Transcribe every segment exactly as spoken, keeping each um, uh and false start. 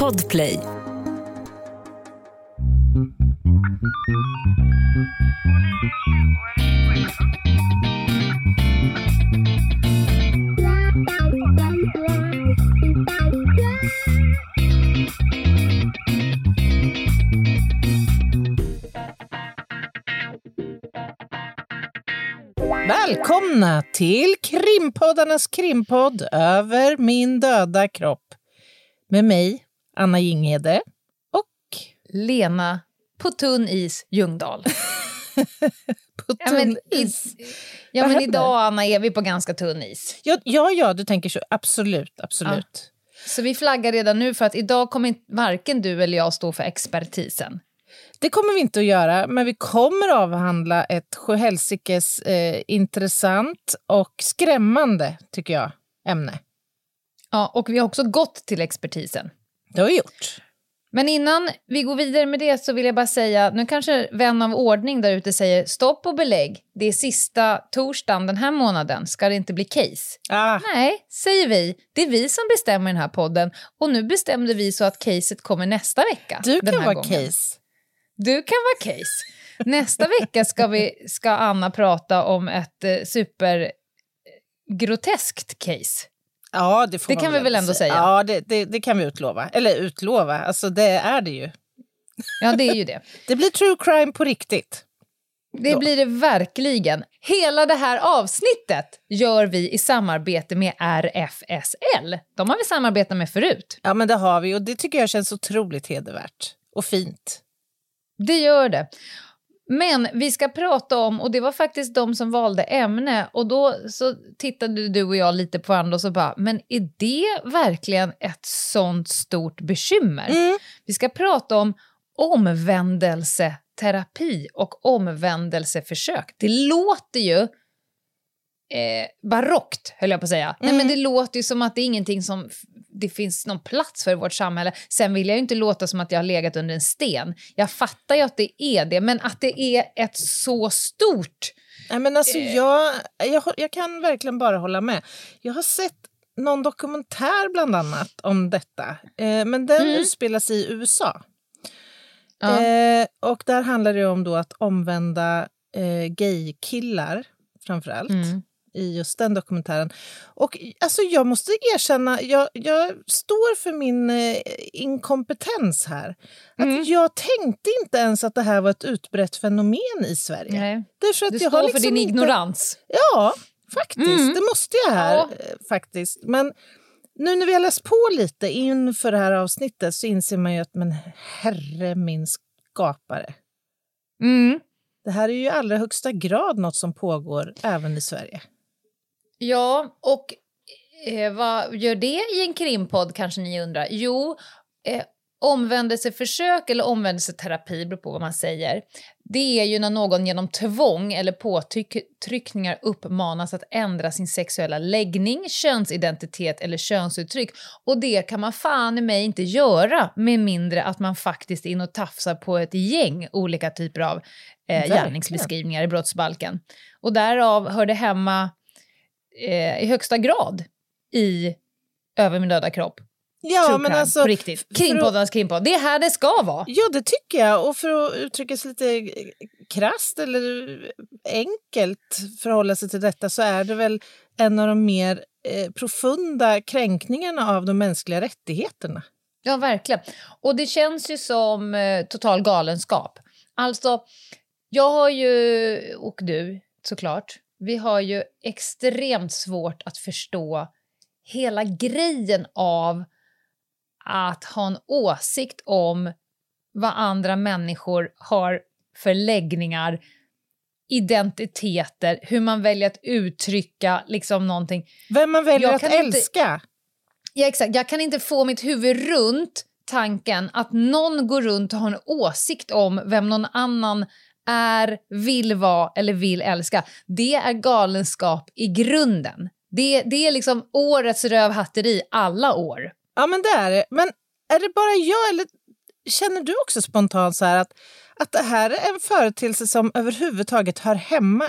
Podplay. Välkomna till Krimpoddarnas krimpodd Över min döda kropp. Med mig, Anna Jinghede och Lena på tunn is Ljungdahl. på ja, tunn men, is. Ja, men idag, Anna, är vi på ganska tunn is. Ja, ja, ja du tänker så. Absolut, absolut. Ja. Så vi flaggar redan nu för att idag kommer varken du eller jag stå för expertisen. Det kommer vi inte att göra, men vi kommer att avhandla ett sjuhelsikes eh, intressant och skrämmande, tycker jag, ämne. Ja, och vi har också gått till expertisen. Det har vi gjort. Men innan vi går vidare med det så vill jag bara säga, nu kanske vän av ordning där ute säger stopp och belägg. Det är sista torsdagen den här månaden, ska det inte bli case? Ah. Nej, säger vi. Det är vi som bestämmer den här podden och nu bestämde vi så att caset kommer nästa vecka. Du den kan här vara gången. case. Du kan vara case. Nästa vecka ska, vi, ska Anna prata om ett eh, supergroteskt case. Ja, det får det man kan vi väl ändå säga. Ja, det, det, det kan vi utlova. Eller utlova, alltså det är det ju. Ja, det är ju det. Det blir true crime på riktigt. Det Då. blir det verkligen. Hela det här avsnittet gör vi i samarbete med R F S L. De har vi samarbetat med förut. Ja, men det har vi och det tycker jag känns otroligt hedervärt och fint. Det gör det. Men vi ska prata om, och det var faktiskt de som valde ämne, och då så tittade du och jag lite på varandra och så bara, men är det verkligen ett sånt stort bekymmer? Mm. Vi ska prata om omvändelseterapi och omvändelseförsök. Det låter ju eh, barockt, höll jag på att säga. Mm. Nej, men det låter ju som att det är ingenting som det finns någon plats för i vårt samhälle. Sen vill jag ju inte låta som att jag har legat under en sten. Jag fattar ju att det är det, men att det är ett så stort... Nej, men alltså eh, jag, jag, jag kan verkligen bara hålla med. Jag har sett någon dokumentär bland annat om detta. Eh, men den Mm. utspelar sig i U S A. Ja. Eh, och där handlar det om då att omvända eh, gaykillar framförallt. Mm. I just den dokumentären. Och alltså jag måste erkänna, jag, jag står för min eh, inkompetens här. Att Mm. jag tänkte inte ens att det här var ett utbrett fenomen i Sverige. Nej. Därför att Du jag står har för liksom din inte... ignorans. Ja, faktiskt. Mm. Det måste jag här Ja. eh, faktiskt. Men nu när vi har läst på lite inför det här avsnittet så inser man ju att men herre min skapare. Mm. Det här är ju i allra högsta grad något som pågår även i Sverige. Ja, och eh, vad gör det i en krimpodd, kanske ni undrar? Jo, eh, omvändelseförsök eller omvändelseterapi, beror på vad man säger. Det är ju när någon genom tvång eller påtryckningar uppmanas att ändra sin sexuella läggning, könsidentitet eller könsuttryck. Och det kan man fan i mig inte göra med mindre att man faktiskt är in och tafsar på ett gäng olika typer av eh, gärningsbeskrivningar i brottsbalken. Och därav hör det hemma i högsta grad i Över min döda kropp. Ja, True men crime, alltså... på riktigt. Krimpoddarnas krimpodd. Det är här det ska vara. Ja, det tycker jag. Och för att uttrycka sig lite krasst eller enkelt förhålla sig till detta så är det väl en av de mer eh, profunda kränkningarna av de mänskliga rättigheterna. Ja, verkligen. Och det känns ju som eh, total galenskap. Alltså, jag har ju, och du såklart, vi har ju extremt svårt att förstå hela grejen av att ha en åsikt om vad andra människor har för läggningar, identiteter, hur man väljer att uttrycka liksom någonting. Vem man väljer Jag att kan älska. Inte, ja, exakt. Jag kan inte få mitt huvud runt tanken att någon går runt och har en åsikt om vem någon annan är, vill vara eller vill älska. Det är galenskap i grunden. Det, det är liksom årets rövhatteri alla år. Ja, men det är det. Men är det bara jag eller känner du också spontant så här att, att det här är en företeelse som överhuvudtaget hör hemma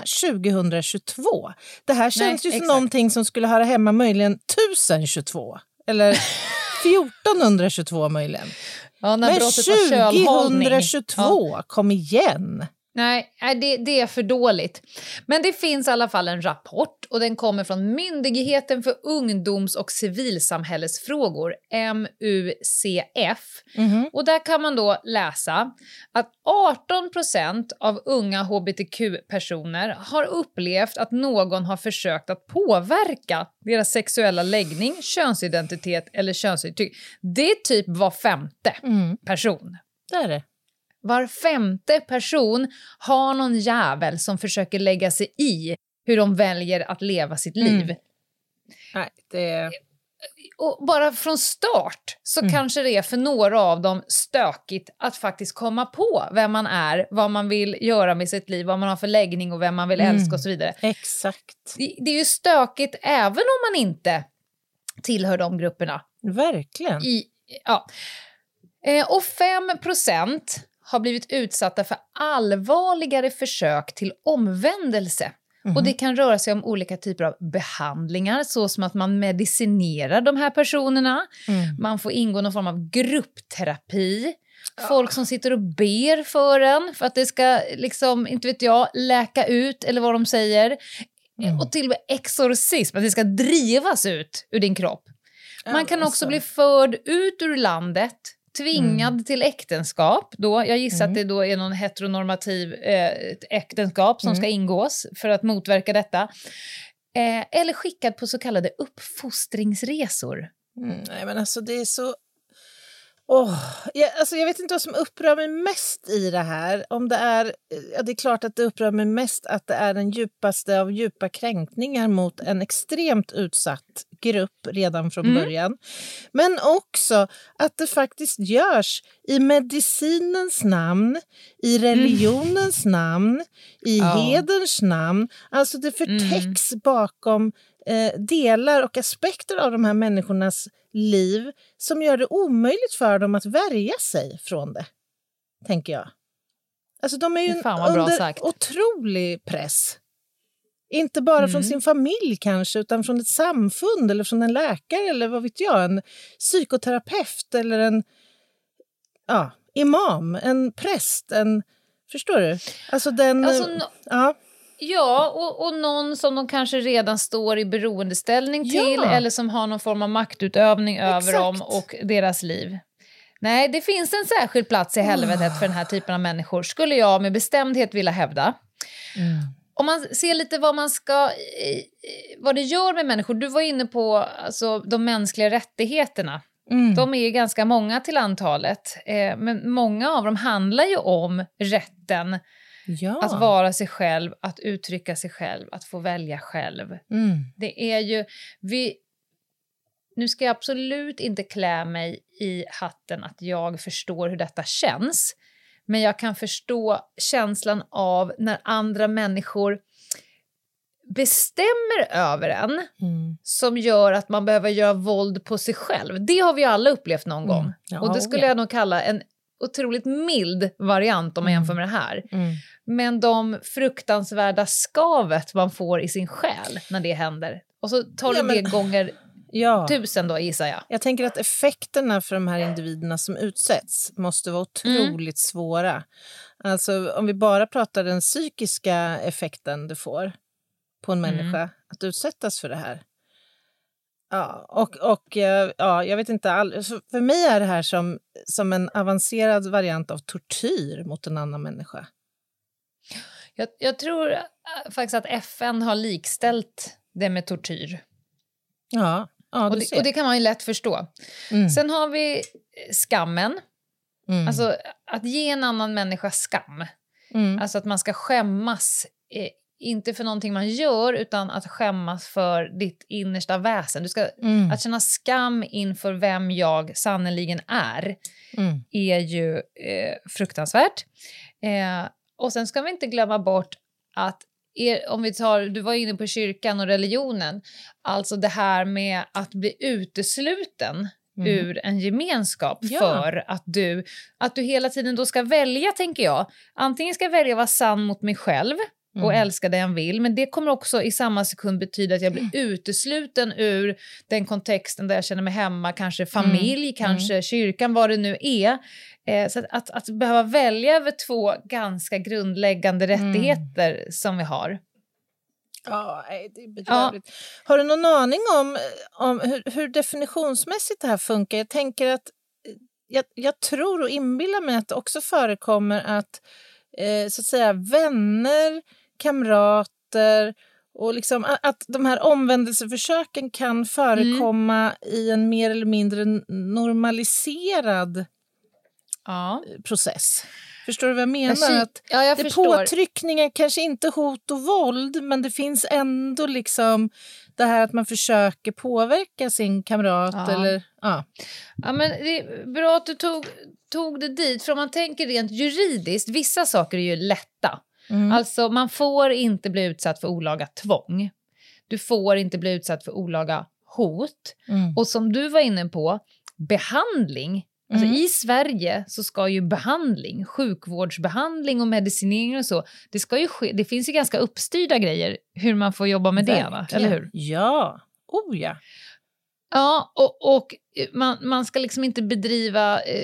tjugohundratjugotvå? Det här känns Nej, ju som exakt. någonting som skulle höra hemma möjligen tusen tjugotvå. Eller fjortonhundratjugotvå möjligen. Ja, när men brottet var kölhållning. tjugohundratjugotvå, ja. Kom igen. Nej, det, det är för dåligt. Men det finns i alla fall en rapport och den kommer från Myndigheten för ungdoms- och civilsamhällesfrågor, M U C F. Mm-hmm. Och där kan man då läsa att arton procent av unga hbtq-personer har upplevt att någon har försökt att påverka deras sexuella läggning, könsidentitet eller könsuttryck. Det är typ var femte mm. person. Det är det. Var femte person har någon jävel som försöker lägga sig i hur de väljer att leva sitt liv. Mm. Nej, det... Och bara från start så mm. kanske det är för några av dem stökigt att faktiskt komma på vem man är, vad man vill göra med sitt liv, vad man har för läggning och vem man vill mm. älska och så vidare. Exakt. Det, det är ju stökigt även om man inte tillhör de grupperna. Verkligen. I, ja. eh, och fem procent har blivit utsatta för allvarligare försök till omvändelse. Mm. Och det kan röra sig om olika typer av behandlingar, så som att man medicinerar de här personerna. Mm. Man får ingå någon form av gruppterapi. Ja. Folk som sitter och ber för en för att det ska, liksom, inte vet jag, läka ut eller vad de säger. Mm. Och till och med exorcism, att det ska drivas ut ur din kropp. Man ja, kan också alltså. bli förd ut ur landet, tvingad mm. till äktenskap. Då, jag gissar mm. att det då är någon heteronormativ eh, äktenskap som mm. ska ingås för att motverka detta. Eh, eller skickad på så kallade uppfostringsresor. Mm, nej, men alltså det är så... Oh, jag, alltså jag vet inte vad som upprör mig mest i det här. Om det är, ja, det är klart att det upprör mig mest att det är den djupaste av djupa kränkningar mot en extremt utsatt grupp redan från mm. början. Men också att det faktiskt görs i medicinens namn, i religionens mm. namn, i ja. hederns namn. Alltså det förtäcks mm. bakom eh, delar och aspekter av de här människornas liv som gör det omöjligt för dem att värja sig från det, tänker jag. Alltså de är ju under otrolig press. Inte bara mm. från sin familj kanske, utan från ett samfund eller från en läkare eller vad vet jag, en psykoterapeut eller en ja, imam, en präst, en, förstår du? Alltså den... Alltså, no- ja. Ja, och, och någon som de kanske redan står i beroendeställning till ja. eller som har någon form av maktutövning Exakt. över dem och deras liv. Nej, det finns en särskild plats i helvetet oh. för den här typen av människor, skulle jag med bestämdhet vilja hävda. Mm. Om man ser lite vad man ska, vad det gör med människor. Du var inne på alltså, de mänskliga rättigheterna. Mm. De är ju ganska många till antalet. Eh, men många av dem handlar ju om rätten ja. att vara sig själv, att uttrycka sig själv, att få välja själv. Mm. Det är ju... Vi, nu ska jag absolut inte klä mig i hatten att jag förstår hur detta känns. Men jag kan förstå känslan av när andra människor bestämmer över en mm. som gör att man behöver göra våld på sig själv. Det har vi alla upplevt någon gång. Mm. Ja, och det skulle ja. jag nog kalla en otroligt mild variant om man mm. jämför med det här. Mm. Men de fruktansvärda skavet man får i sin själ när det händer. Och så tar ja, du det men... gånger... Ja. Tusen då, gissar jag. Jag tänker att effekterna för de här individerna som utsätts måste vara otroligt mm. svåra. Alltså om vi bara pratar den psykiska effekten det får på en mm. människa att utsättas för det här. Ja, och, och ja, jag vet inte, all, för mig är det här som, som en avancerad variant av tortyr mot en annan människa. Jag, jag tror faktiskt att F N har likställt det med tortyr. Ja. Ja, och, det, och det kan man ju lätt förstå. Mm. Sen har vi skammen. Mm. Alltså att ge en annan människa skam. Mm. Alltså att man ska skämmas. Eh, inte för någonting man gör utan att skämmas för ditt innersta väsen. Du ska, mm. Att känna skam inför vem jag sannoliken är. Mm. Är ju eh, fruktansvärt. Eh, och sen ska vi inte glömma bort att Er, om vi tar, du var inne på kyrkan och religionen, alltså det här med att bli utesluten mm. ur en gemenskap ja. för att du, att du hela tiden då ska välja, tänker jag. Antingen ska jag välja att vara sann mot mig själv och älska det han vill. Men det kommer också i samma sekund betyda att jag blir mm. utesluten ur den kontexten där jag känner mig hemma. Kanske familj, mm. kanske mm. kyrkan, vad det nu är. Eh, så att, att, att behöva välja över två ganska grundläggande rättigheter mm. som vi har. Ja, det är bedrövligt. Ja. Har du någon aning om, om hur, hur definitionsmässigt det här funkar? Jag tänker att jag, jag tror och inbillar mig att det också förekommer att eh, så att säga vänner, kamrater och liksom att, att de här omvändelseförsöken kan förekomma mm. i en mer eller mindre normaliserad ja. process. Förstår du vad jag menar? Jag att ja, jag det förstår. Påtryckningar, kanske inte hot och våld, men det finns ändå liksom det här att man försöker påverka sin kamrat. Ja. Eller, ja. Ja, men det är bra att du tog, tog det dit. För om man tänker rent juridiskt, vissa saker är ju lätta. Mm. Alltså man får inte bli utsatt för olaga tvång. Du får inte bli utsatt för olaga hot. Mm. Och som du var inne på, behandling. Alltså mm. i Sverige så ska ju behandling, sjukvårdsbehandling och medicinering och så, det ska ju ske, det finns ju ganska uppstyrda grejer hur man får jobba med Verkligen. det, va? Eller hur? Ja, oh ja. Ja, och, och man, man ska liksom inte bedriva eh,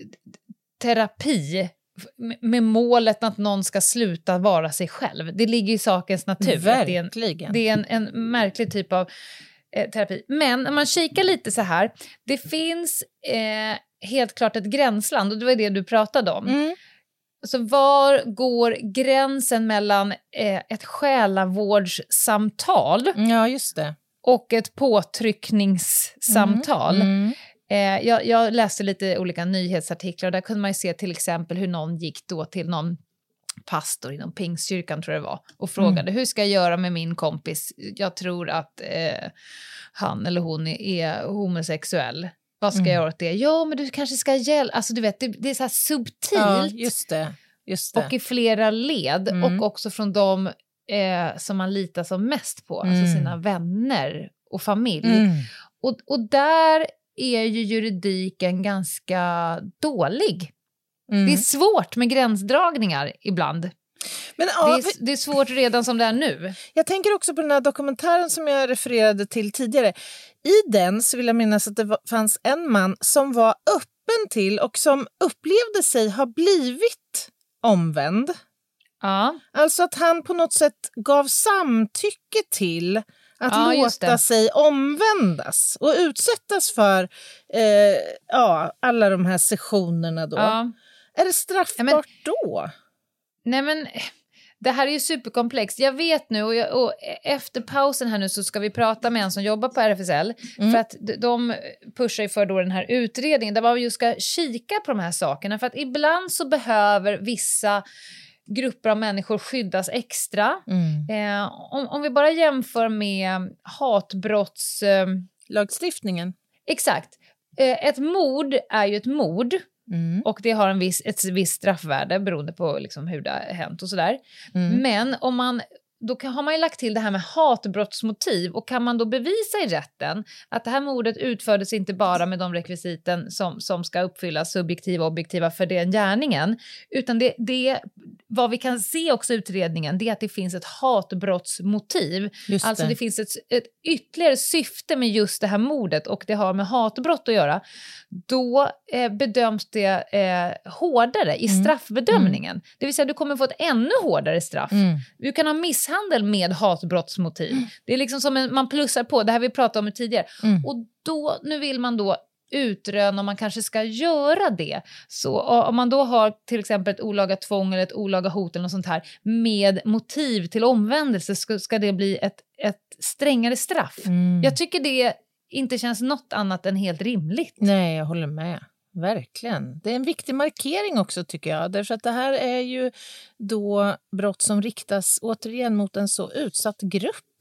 terapi med, med målet att någon ska sluta vara sig själv. Det ligger i sakens natur. Verkligen. Det är en, det är en, en märklig typ av eh, terapi. Men om man kikar lite så här, det finns eh, helt klart ett gränsland, och det var det du pratade om. Mm. Så var går gränsen mellan eh, ett själavårdssamtal ja, just det. och ett påtryckningssamtal? Mm. Mm. Eh, jag, jag läste lite olika nyhetsartiklar och där kunde man ju se till exempel hur någon gick då till någon pastor inom Pingstkyrkan tror jag det var och frågade mm. hur ska jag göra med min kompis? Jag tror att eh, han eller hon är, är homosexuell. Vad ska mm. jag göra åt det? Ja, men du kanske ska hjälpa. Alltså du vet, det, det är så här subtilt. Ja, just det. Just det. Och i flera led. Mm. Och också från de eh, som man litar som mest på. Mm. Alltså sina vänner och familj. Mm. Och, och där är ju juridiken ganska dålig. Mm. Det är svårt med gränsdragningar ibland. Men, ja, det, är, det är svårt redan som det är nu. Jag tänker också på den här dokumentären som jag refererade till tidigare. I den så vill jag minnas att det var, fanns en man som var öppen till och som upplevde sig ha blivit omvänd. Ja. Alltså att han på något sätt gav samtycke till att ja, låta sig omvändas och utsättas för eh, ja, alla de här sessionerna då. Ja. Är det straffbart ja, men... då? Nej men, det här är ju superkomplext. Jag vet nu och, jag, och efter pausen här nu så ska vi prata med en som jobbar på R F S L. Mm. För att de pushar ju för då den här utredningen där man just ska kika på de här sakerna. För att ibland så behöver vissa grupper av människor skyddas extra. Mm. Eh, om, om vi bara jämför med hatbrotts... Eh, lagstiftningen. Exakt. Eh, ett mord är ju ett mord. Mm. Och det har en viss, ett visst straffvärde beroende på liksom hur det har hänt och sådär. Mm. Men om man, då kan, har man ju lagt till det här med hatbrottsmotiv. Och kan man då bevisa i rätten att det här mordet utfördes inte bara med de rekvisiten som, som ska uppfyllas subjektiva och objektiva för den gärningen. Utan det, det, vad vi kan se också i utredningen, det är att det finns ett hatbrottsmotiv. Just alltså det. det finns ett, ett ytterligare syfte med just det här mordet och det har med hatbrott att göra. Då eh, bedöms det eh, hårdare i mm. straffbedömningen. Mm. Det vill säga du kommer få ett ännu hårdare straff. Mm. Du kan ha misshandel med hatbrottsmotiv. Mm. Det är liksom som en, man plussar på, det här vi pratade om tidigare. Mm. Och då, nu vill man då utröna om man kanske ska göra det. Så om man då har till exempel ett olaga tvång eller ett olaga hot eller något sånt här med motiv till omvändelse ska, ska det bli ett, ett strängare straff. Mm. Jag tycker det inte känns något annat än helt rimligt. Nej, jag håller med. Verkligen. Det är en viktig markering också tycker jag. Därför att det här är ju då brott som riktas återigen mot en så utsatt grupp.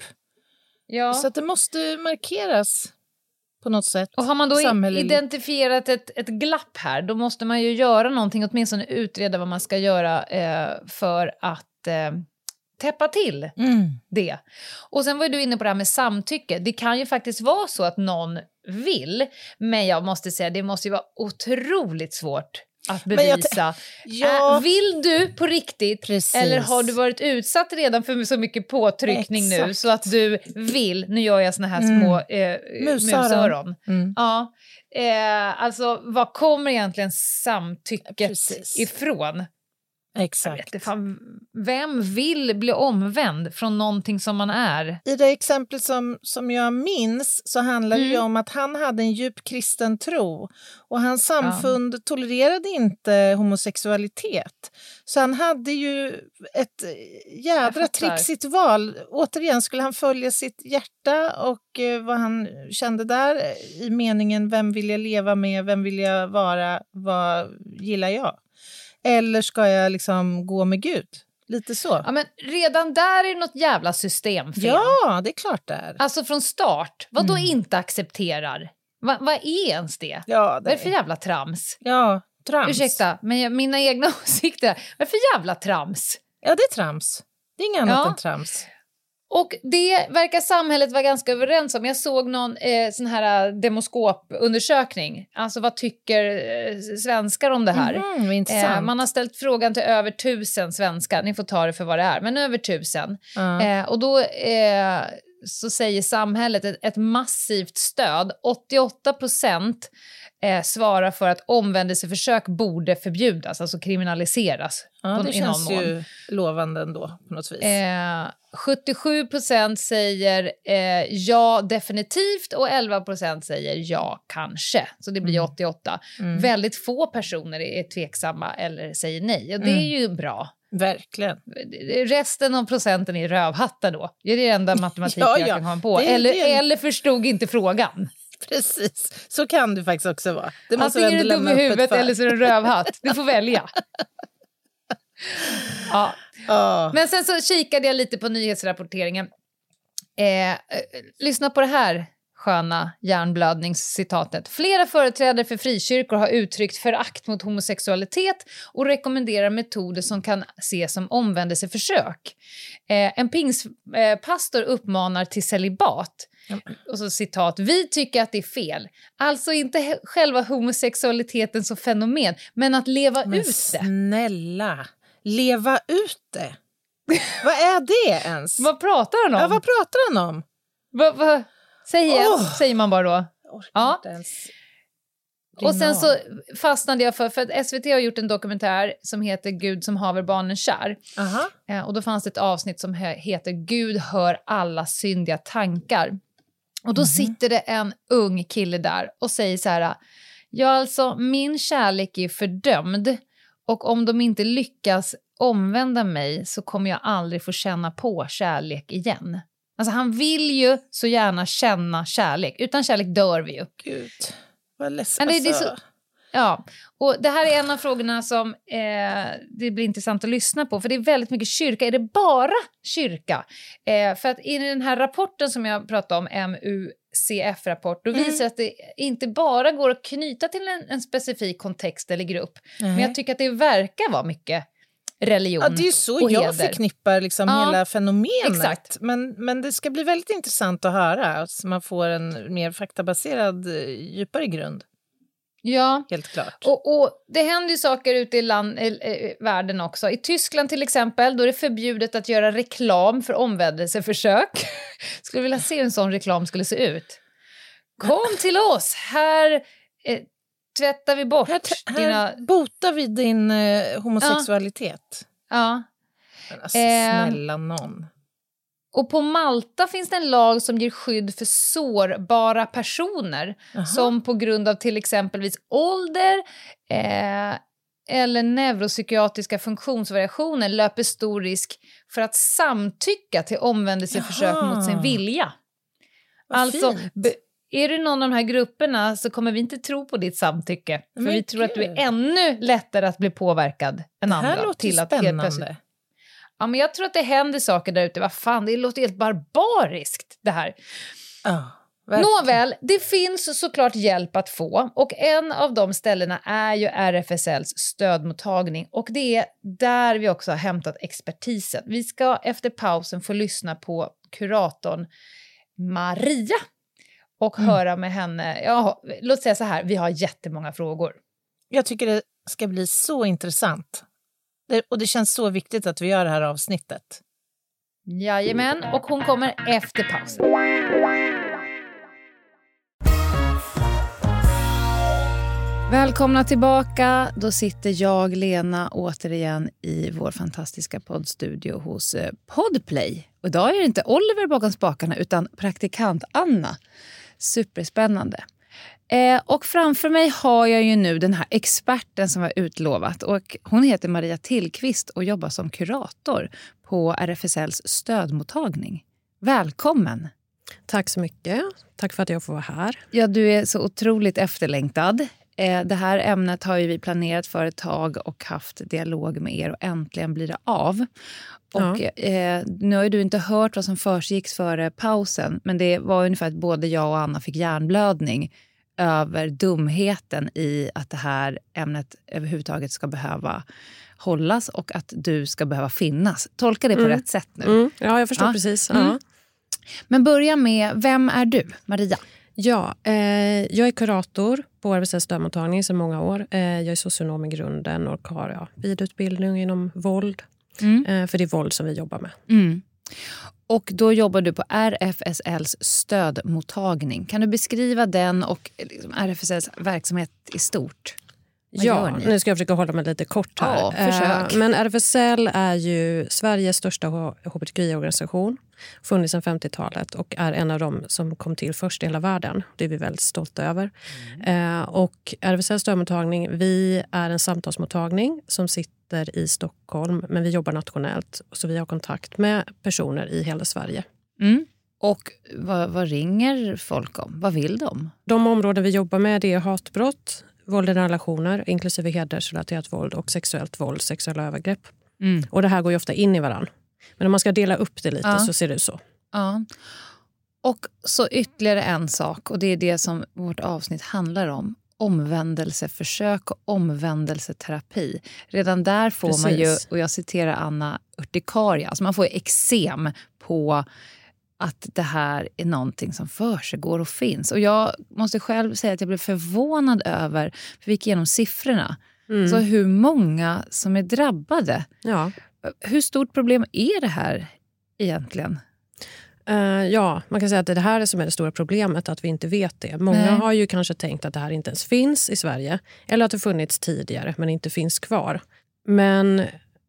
Ja. Så att det måste markeras på något sätt. Och har man då identifierat ett, ett glapp här, då måste man ju göra någonting, åtminstone utreda vad man ska göra eh, för att eh, täppa till mm. det. Och sen var du inne på det här med samtycke. Det kan ju faktiskt vara så att någon vill, men jag måste säga det måste ju vara otroligt svårt att bevisa. Ja. Äh, vill du på riktigt, Precis. eller har du varit utsatt redan för så mycket påtryckning Exakt. nu så att du vill, nu gör jag såna här Mm. små eh, Musöron. musöron. Mm. Ja. Eh, alltså, vad kommer egentligen samtycket Precis. ifrån? Exakt. Jag vet inte, fan, vem vill bli omvänd från någonting som man är? I det exempel som, som jag minns så handlar Mm. det ju om att han hade en djup kristen tro och hans samfund ja. tolererade inte homosexualitet. Så han hade ju ett jädra trixigt val. Återigen, skulle han följa sitt hjärta och eh, vad han kände där i meningen vem vill jag leva med, vem vill jag vara, vad gillar jag? Eller ska jag liksom gå med Gud? Lite så. Ja, men redan där är det något jävla systemfel. Ja, det är klart det är. Alltså från start. Vad då Mm. inte accepterar? Va, vad är ens det? Ja, det Vad är det för jävla trams? Ja, trams. Ursäkta, men jag, mina egna åsikter. Vad är det för jävla trams? Ja, det är trams. Det är inget annat Ja. än trams. Och det verkar samhället vara ganska överens om. Jag såg någon eh, sån här demoskopundersökning. Alltså vad tycker eh, svenskar om det här? Mm, intressant. Eh, man har ställt frågan till över tusen svenskar. Ni får ta det för vad det är. Men över tusen. Ja. Eh, och då eh, så säger samhället ett, ett massivt stöd. åttioåtta procent eh, svarar för att omvändelseförsök borde förbjudas. Alltså kriminaliseras. Ja, på, det i någon känns mån. ju lovande ändå på något vis. Eh, sjuttiosju procent säger eh, ja definitivt och elva procent säger ja kanske. Så det blir Mm. åttioåtta. Mm. Väldigt få personer är tveksamma eller säger nej. Och det Mm. är ju bra. Verkligen. Resten av procenten är rövhattar då. Det är det enda matematik Ja, jag ja. kan komma på. Det är- eller, det är- eller förstod inte frågan. Precis. Så kan det faktiskt också vara. Det måste Antingen är vi du ändå dum i lämna öppet huvudet för. eller så är du en rövhatt. Du får välja. Ja. Ja. Men sen så kikade jag lite på nyhetsrapporteringen. Eh, eh, lyssna på det här sköna hjärnblödningscitatet. Flera företrädare för frikyrkor har uttryckt förakt mot homosexualitet och rekommenderar metoder som kan ses som omvändelseförsök. Eh, en pingstpastor eh, uppmanar till celibat. Och så citat, vi tycker att det är fel. Alltså inte he- själva homosexualiteten som fenomen, men att leva Men ut det. snälla, leva ut det. Vad är det ens? Vad pratar han om? Ja, vad pratar han om? Va, va? Säg igen, Åh. säger man bara då. Jag orkar Ja. inte ens Och sen ringa så av. fastnade jag för, för att S V T har gjort en dokumentär som heter Gud som haver barnen kär. Aha. Eh, och då fanns det ett avsnitt som he- heter Gud hör alla syndiga tankar. Och då Mhm. sitter det en ung kille där och säger så här: ja, alltså min kärlek är fördömd och om de inte lyckas omvända mig så kommer jag aldrig få känna på kärlek igen. Alltså han vill ju så gärna känna kärlek. Utan kärlek dör vi ju. Gud, vad ledsen. Men det, det är alltså. så, ja, och det här är en av frågorna som eh, det blir intressant att lyssna på. För det är väldigt mycket kyrka. Är det bara kyrka? Eh, för att i den här rapporten som jag pratade om, M U C F-rapport, då Mm. visar att det inte bara går att knyta till en, en specifik kontext eller grupp. Men Nej. jag tycker att det verkar vara mycket religion Ja, det är ju så och jag heder. förknippar liksom Ja, hela fenomenet. exakt. Men, men det ska bli väldigt intressant att höra så man får en mer faktabaserad, eh, djupare grund. Ja. Helt klart. Och, och det händer ju saker ute i land, eh, eh, världen också. I Tyskland till exempel, då är det förbjudet att göra reklam för omvändelseförsök. Skulle vilja se hur en sån reklam skulle se ut. Kom till oss, här eh, tvättar vi bort här, här dina... botar vi din eh, homosexualitet. Ja. Men alltså, Eh. snälla någon. Och på Malta finns det en lag som ger skydd för sårbara personer Aha. som på grund av till exempelvis ålder eh, eller neuropsykiatriska funktionsvariationer löper stor risk för att samtycka till omvändelseförsök Jaha. mot sin vilja. Vad Alltså, fint. be- är du någon av de här grupperna så kommer vi inte tro på ditt samtycke. För Men vi tror att du gud. är ännu lättare att bli påverkad än Det andra. här låter till att helt spännande. plötsligt- Ja, men jag tror att det händer saker där ute. Vad fan, det låter helt barbariskt det här. Ja, verkligen. Nåväl, det finns såklart hjälp att få och en av de ställena är ju R F S L:s stödmottagning och det är där vi också har hämtat expertisen. Vi ska efter pausen få lyssna på kuratorn Maria och Mm. höra med henne. Ja, låt säga så här, vi har jättemånga frågor. Jag tycker det ska bli så intressant. Det, och det känns så viktigt att vi gör det här avsnittet. Jajamän, och hon kommer efter pausen. Välkomna tillbaka. Då sitter jag, Lena, återigen i vår fantastiska poddstudio hos Podplay. Och idag är det inte Oliver bakom spakarna utan praktikant Anna. Superspännande. Eh, och framför mig har jag ju nu den här experten som var utlovat. Och hon heter Maria Tillqvist och jobbar som kurator på R F S L:s stödmottagning. Välkommen! Tack så mycket. Tack för att jag får vara här. Ja, du är så otroligt efterlängtad. Det här ämnet har ju vi planerat för ett tag och haft dialog med er och äntligen blir det av. Och ja. eh, nu har ju du inte hört vad som försiggick före pausen, men det var ungefär att både jag och Anna fick hjärnblödning över dumheten i att det här ämnet överhuvudtaget ska behöva hållas och att du ska behöva finnas. Tolka det på mm. rätt sätt nu. Mm. Ja, jag förstår ja. precis. Mm. Ja. Men börja med, vem är du, Maria? Ja, eh, jag är kurator på R F S L:s stödmottagning sedan många år. Eh, jag är socionom i grunden och har ja, vidutbildning inom våld. Mm. Eh, för det är våld som vi jobbar med. Mm. Och då jobbar du på R F S L:s stödmottagning. Kan du beskriva den och liksom R F S L:s verksamhet i stort? Vad ja, nu ska jag försöka hålla mig lite kort här. Ja, försök. Eh, men R F S L är ju Sveriges största H B T Q I-organisation. Funnits sedan femtiotalet och är en av dem som kom till först i hela världen. Det är vi väldigt stolta över. Mm. Eh, och R F S L:s stödmottagning, vi är en samtalsmottagning som sitter i Stockholm. Men vi jobbar nationellt så vi har kontakt med personer i hela Sverige. Mm. Och vad, vad ringer folk om? Vad vill de? De områden vi jobbar med det är hatbrott, våld i relationer, inklusive hedersrelaterat våld och sexuellt våld, sexuella övergrepp. Mm. Och det här går ju ofta in i varann. Men om man ska dela upp det lite ja. så ser det ut så. Ja. Och så ytterligare en sak, och det är det som vårt avsnitt handlar om. Omvändelseförsök och omvändelseterapi. Redan där får Precis. man ju, och jag citerar Anna, urtikaria. Alltså man får eksem på att det här är någonting som försiggår och finns. Och jag måste själv säga att jag blev förvånad över, för vi gick igenom siffrorna. Mm. Så hur många som är drabbade. Ja. Hur stort problem är det här egentligen? Uh, ja, man kan säga att det här är som är det stora problemet, att vi inte vet det. Många Nej. har ju kanske tänkt att det här inte ens finns i Sverige. Eller att det funnits tidigare men inte finns kvar. Men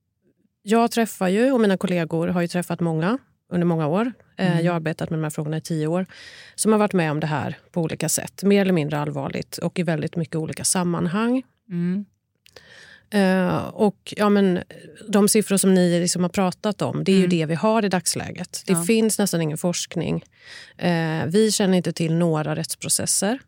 jag träffar ju, och mina kollegor har ju träffat många under många år. Mm. Jag har arbetat med de här frågorna i tio år. Som har varit med om det här på olika sätt. Mer eller mindre allvarligt och i väldigt mycket olika sammanhang. Mm. Uh, och ja, men, de siffror som ni liksom har pratat om, det är mm. ju det vi har i dagsläget. Det ja. finns nästan ingen forskning. Uh, vi känner inte till några rättsprocesser.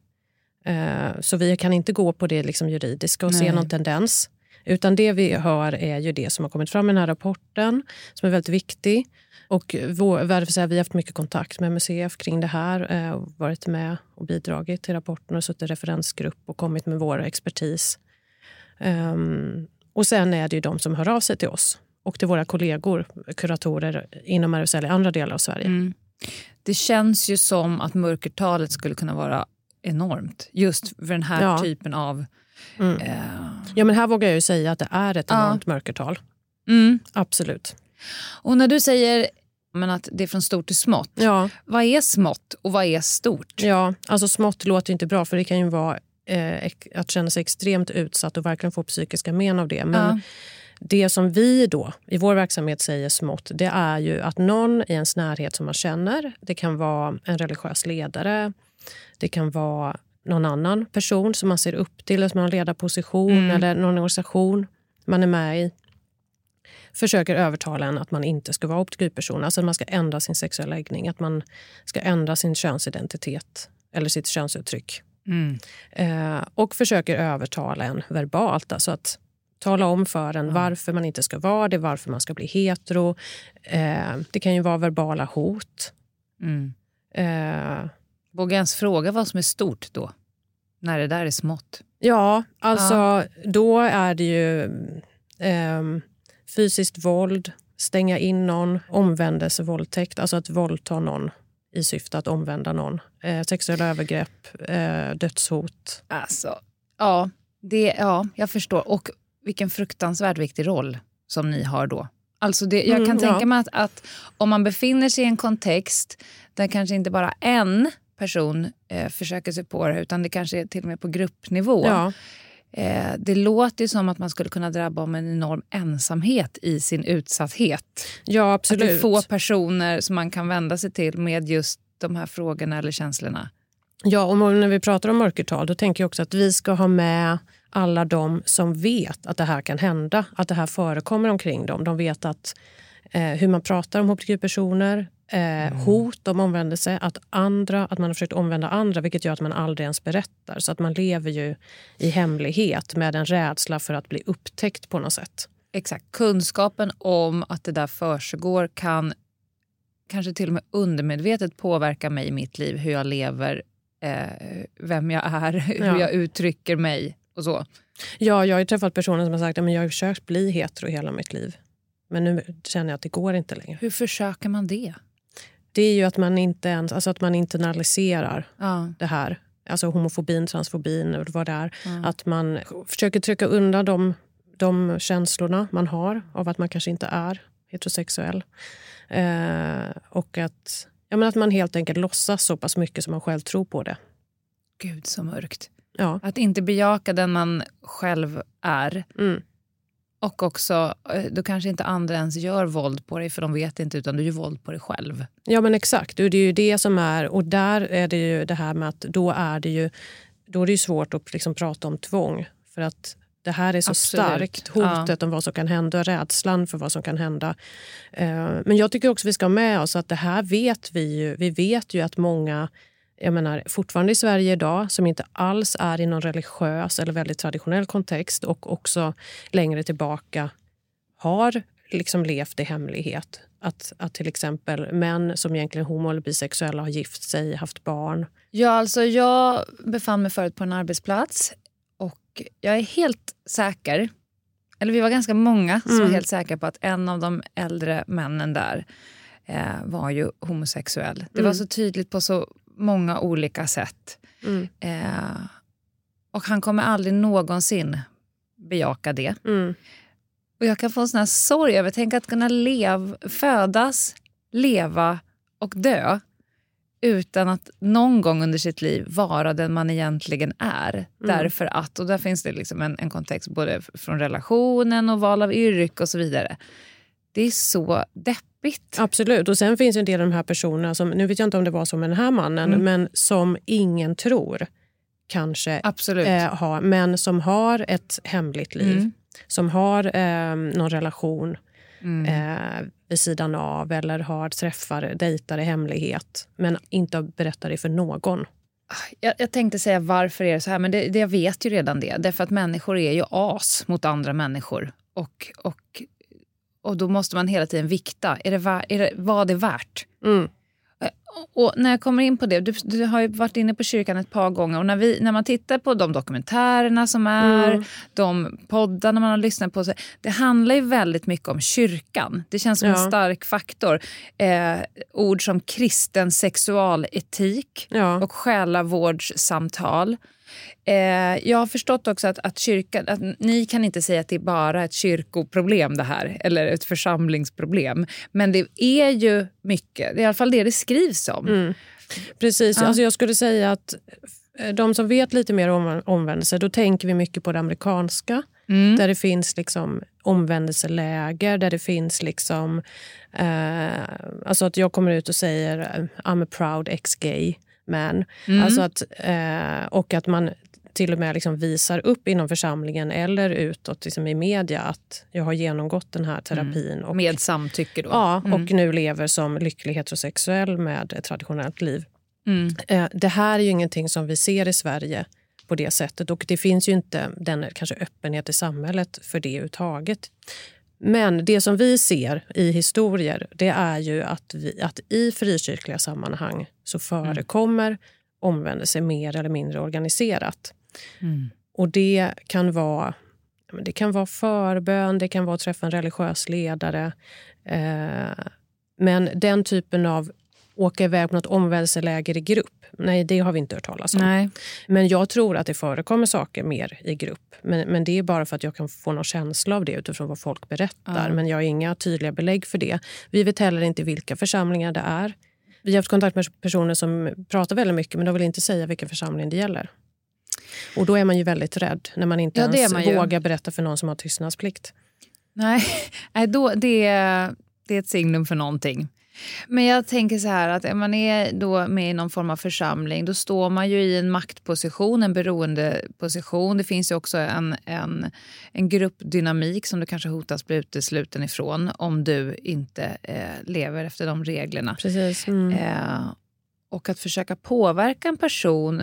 Uh, så vi kan inte gå på det liksom juridiska och Nej. se någon tendens. Utan det vi hör är ju det som har kommit fram i den här rapporten, som är väldigt viktig. Och vår, vi har haft mycket kontakt med M U C F kring det här. Och varit med och bidragit till rapporten och suttit i referensgrupp och kommit med vår expertis. Um, och sen är det ju de som hör av sig till oss och till våra kollegor, kuratorer inom R F S L i andra delar av Sverige. Mm. Det känns ju som att mörkertalet skulle kunna vara enormt just för den här ja. typen av... Mm. Uh... Ja, men här vågar jag ju säga att det är ett enormt uh. mörkertal. Mm. Absolut. Och när du säger men att det är från stort till smått, ja. vad är smått och vad är stort? Ja, alltså smått låter inte bra för det kan ju vara att känna sig extremt utsatt och verkligen få psykiska men av det. Men ja. det som vi då i vår verksamhet säger smått, det är ju att någon i ens närhet som man känner, det kan vara en religiös ledare, det kan vara någon annan person som man ser upp till, eller som har en ledarposition mm. eller någon organisation man är med i, försöker övertala en att man inte ska vara hbtq-person, alltså att man ska ändra sin sexuella läggning, att man ska ändra sin könsidentitet eller sitt könsuttryck. Mm. Eh, och försöker övertala en verbalt, alltså att tala om för en mm. varför man inte ska vara det, varför man ska bli hetero. Eh, det kan ju vara verbala hot. Mm. Eh, Vågar ens fråga vad som är stort då? När det där är smått? Ja, alltså ja. då är det ju eh, fysiskt våld, stänga in någon, omvändelsevåldtäkt, alltså att våldta någon i syfte att omvända någon. Eh, sexuella övergrepp, eh, dödshot. Alltså, ja. Det, ja, jag förstår. Och vilken fruktansvärt viktig roll som ni har då. Alltså det, jag kan mm, tänka ja. mig att, att om man befinner sig i en kontext där kanske inte bara en person eh, försöker sig på det, utan det kanske är till och med på gruppnivå. Ja. Eh, det låter ju som att man skulle kunna drabba om en enorm ensamhet i sin utsatthet. Ja, absolut. Att det är få personer som man kan vända sig till med just de här frågorna eller känslorna. Ja, och när vi pratar om mörkertal då tänker jag också att vi ska ha med alla de som vet att det här kan hända, att det här förekommer omkring dem. De vet att eh, hur man pratar om hbtq-personer, eh, mm. hot om omvändelse, att andra, att man har försökt omvända andra, vilket gör att man aldrig ens berättar. Så att man lever ju i hemlighet med en rädsla för att bli upptäckt på något sätt. Exakt, kunskapen om att det där försiggår kan kanske till och med undermedvetet påverka mig i mitt liv, hur jag lever, eh, vem jag är, hur ja. jag uttrycker mig. Och så. Ja, jag har ju träffat personer som har sagt att jag har försökt bli hetero hela mitt liv. Men nu känner jag att det går inte längre. Hur försöker man det? Det är ju att man inte ens, alltså att man internaliserar ja. det här. Alltså homofobin, transfobin och vad det är. Ja. Att man försöker trycka undan de, de känslorna man har av att man kanske inte är heterosexuell. Eh, och att, ja, men att man helt enkelt låtsas så pass mycket som man själv tror på det. Gud, så mörkt. Ja. Att inte bejaka den man själv är. Mm. Och också, då kanske inte andra ens gör våld på dig, för de vet inte, utan du gör våld på dig själv. Ja, men exakt. Det är ju det som är, och där är det ju det här med att då är det ju, då är det ju svårt att liksom prata om tvång. För att det här är så Absolut. starkt, hotet ja. om vad som kan hända, rädslan för vad som kan hända. Men jag tycker också vi ska ha med oss att det här vet vi ju, vi vet ju att många, jag menar, fortfarande i Sverige idag som inte alls är i någon religiös eller väldigt traditionell kontext och också längre tillbaka har liksom levt i hemlighet. Att, att till exempel män som egentligen homo- eller bisexuella har gift sig, haft barn. Ja, alltså jag befann mig förut på en arbetsplats och jag är helt säker, eller vi var ganska många som mm. var helt säkra på att en av de äldre männen där eh, var ju homosexuell. Det mm. var så tydligt på så många olika sätt. Mm. Eh, och han kommer aldrig någonsin bejaka det. Mm. Och jag kan få en sån här sorg över, tänk att kunna lev, födas, leva och dö utan att någon gång under sitt liv vara den man egentligen är. Mm. Därför att, och där finns det liksom en, en kontext både från relationen och val av yrke och så vidare. Det är så deppigt. Absolut, och sen finns en del av de här personerna som, nu vet jag inte om det var så med den här mannen, mm. men som ingen tror kanske Absolut. Eh, har, men som har ett hemligt liv. Mm. Som har eh, någon relation mm. eh, vid sidan av eller har träffar, dejtar i hemlighet men inte berättar det för någon. Jag, jag tänkte säga varför är det så här, men det, det jag vet ju redan det. Därför att människor är ju as mot andra människor. Och, och, och då måste man hela tiden vikta. Är det, är det, vad det är värt? Mm. Och när jag kommer in på det, du, du har ju varit inne på kyrkan ett par gånger, och när, vi, när man tittar på de dokumentärerna som är, mm. de poddarna man har lyssnat på, så, det handlar ju väldigt mycket om kyrkan. Det känns som ja. en stark faktor. Eh, ord som kristen sexualetik ja. och själavårdssamtal. Eh, jag har förstått också att, att kyrkan, att ni kan inte säga att det är bara ett kyrkoproblem det här, eller ett församlingsproblem, men det är ju mycket, det är i alla fall det det skrivs om. Mm. Precis, ja. alltså jag skulle säga att de som vet lite mer om omvändelse, då tänker vi mycket på det amerikanska, mm. där det finns liksom omvändelseläger, där det finns liksom eh, alltså att jag kommer ut och säger I'm a proud ex-gay man. Mm. Alltså att, eh, och att man till och med liksom visar upp inom församlingen eller utåt liksom i media att jag har genomgått den här terapin. Mm. Och, med samtycke då? Ja, mm. och nu lever som lycklig heterosexuell med ett traditionellt liv. Mm. Eh, det här är ju ingenting som vi ser i Sverige på det sättet, och det finns ju inte den kanske öppenhet i samhället för det uttaget. Men det som vi ser i historier, det är ju att, vi, att i frikyrkliga sammanhang så förekommer mm. omvändelse mer eller mindre organiserat. Mm. Och det kan vara, det kan vara förbön, det kan vara att träffa en religiös ledare. Eh, men den typen av åka iväg på något omvälselläger i grupp. Nej, det har vi inte hört talas om. Nej. Men jag tror att det förekommer saker mer i grupp. Men, men det är bara för att jag kan få någon känsla av det utifrån vad folk berättar. Ja. Men jag har inga tydliga belägg för det. Vi vet heller inte vilka församlingar det är. Vi har haft kontakt med personer som pratar väldigt mycket, men de vill inte säga vilken församling det gäller. Och då är man ju väldigt rädd när man inte Ja, ens man ju. vågar berätta för någon som har tystnadsplikt. Nej, Nej då, det, är, det är ett signum för någonting. Men jag tänker så här att om man är då med i någon form av församling, då står man ju i en maktposition, en beroendeposition. Det finns ju också en, en, en gruppdynamik som du kanske hotas bli utesluten ifrån om du inte eh, lever efter de reglerna. Precis. Mm. Eh, och att försöka påverka en person,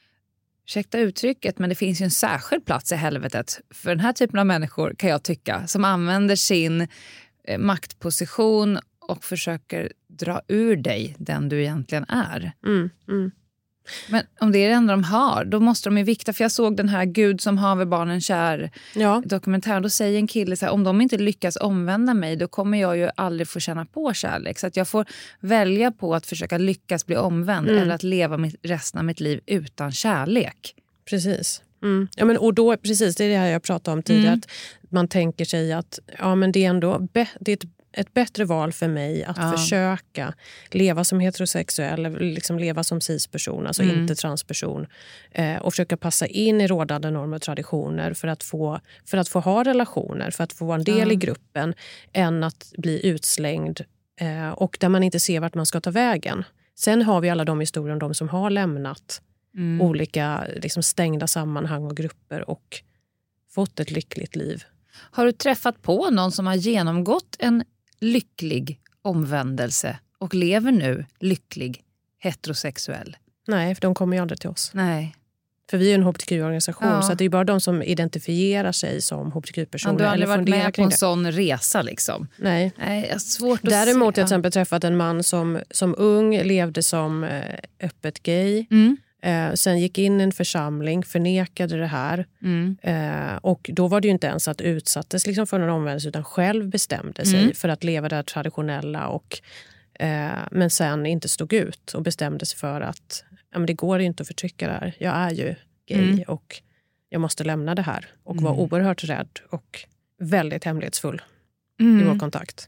ursäkta uttrycket, men det finns ju en särskild plats i helvetet för den här typen av människor, kan jag tycka, som använder sin eh, maktposition och försöker dra ur dig den du egentligen är. Mm, mm. Men om det är det enda de har, då måste de ju vikta. För jag såg den här Gud som haver barnen kär Ja. dokumentären. Då säger en kille så här, om de inte lyckas omvända mig, då kommer jag ju aldrig få känna på kärlek. Så att jag får välja på att försöka lyckas bli omvänd Mm. eller att leva mitt, resten av mitt liv utan kärlek. Precis. Mm. Ja, men, och då, precis, det är det här jag pratade om tidigare. Mm. Att man tänker sig att ja, men det är ändå be- det är ett, ett bättre val för mig att Ja. försöka leva som heterosexuell, liksom leva som cisperson, alltså Mm. inte transperson. Eh, och försöka passa in i rådande normer och traditioner för att få, för att få ha relationer, för att få vara en del Ja. i gruppen, än att bli utslängd eh, och där man inte ser vart man ska ta vägen. Sen har vi alla de historier om de som har lämnat Mm. olika liksom, stängda sammanhang och grupper och fått ett lyckligt liv. Har du träffat på någon som har genomgått en lycklig omvändelse och lever nu lycklig heterosexuell? Nej, för de kommer ju aldrig till oss. Nej. För vi är en hbtq-organisation, Ja. så att det är bara de som identifierar sig som hbtq-personer. Ja, du har aldrig eller varit funderar med på kring en det. sån resa liksom? Nej. Nej, jag har svårt att Däremot har jag till se. exempel träffat en man som, som ung levde som eh, öppet gay. Mm. Eh, sen gick in i en församling, förnekade det här. Mm. Eh, och då var det ju inte ens att utsattes liksom för någon omvändelse, utan själv bestämde sig Mm. för att leva det här traditionella. Och, eh, men sen inte stod ut och bestämde sig för att ja, men det går ju inte att förtrycka det här. Jag är ju gay Mm. och jag måste lämna det här. Och Mm. var oerhört rädd och väldigt hemlighetsfull Mm. i vår kontakt.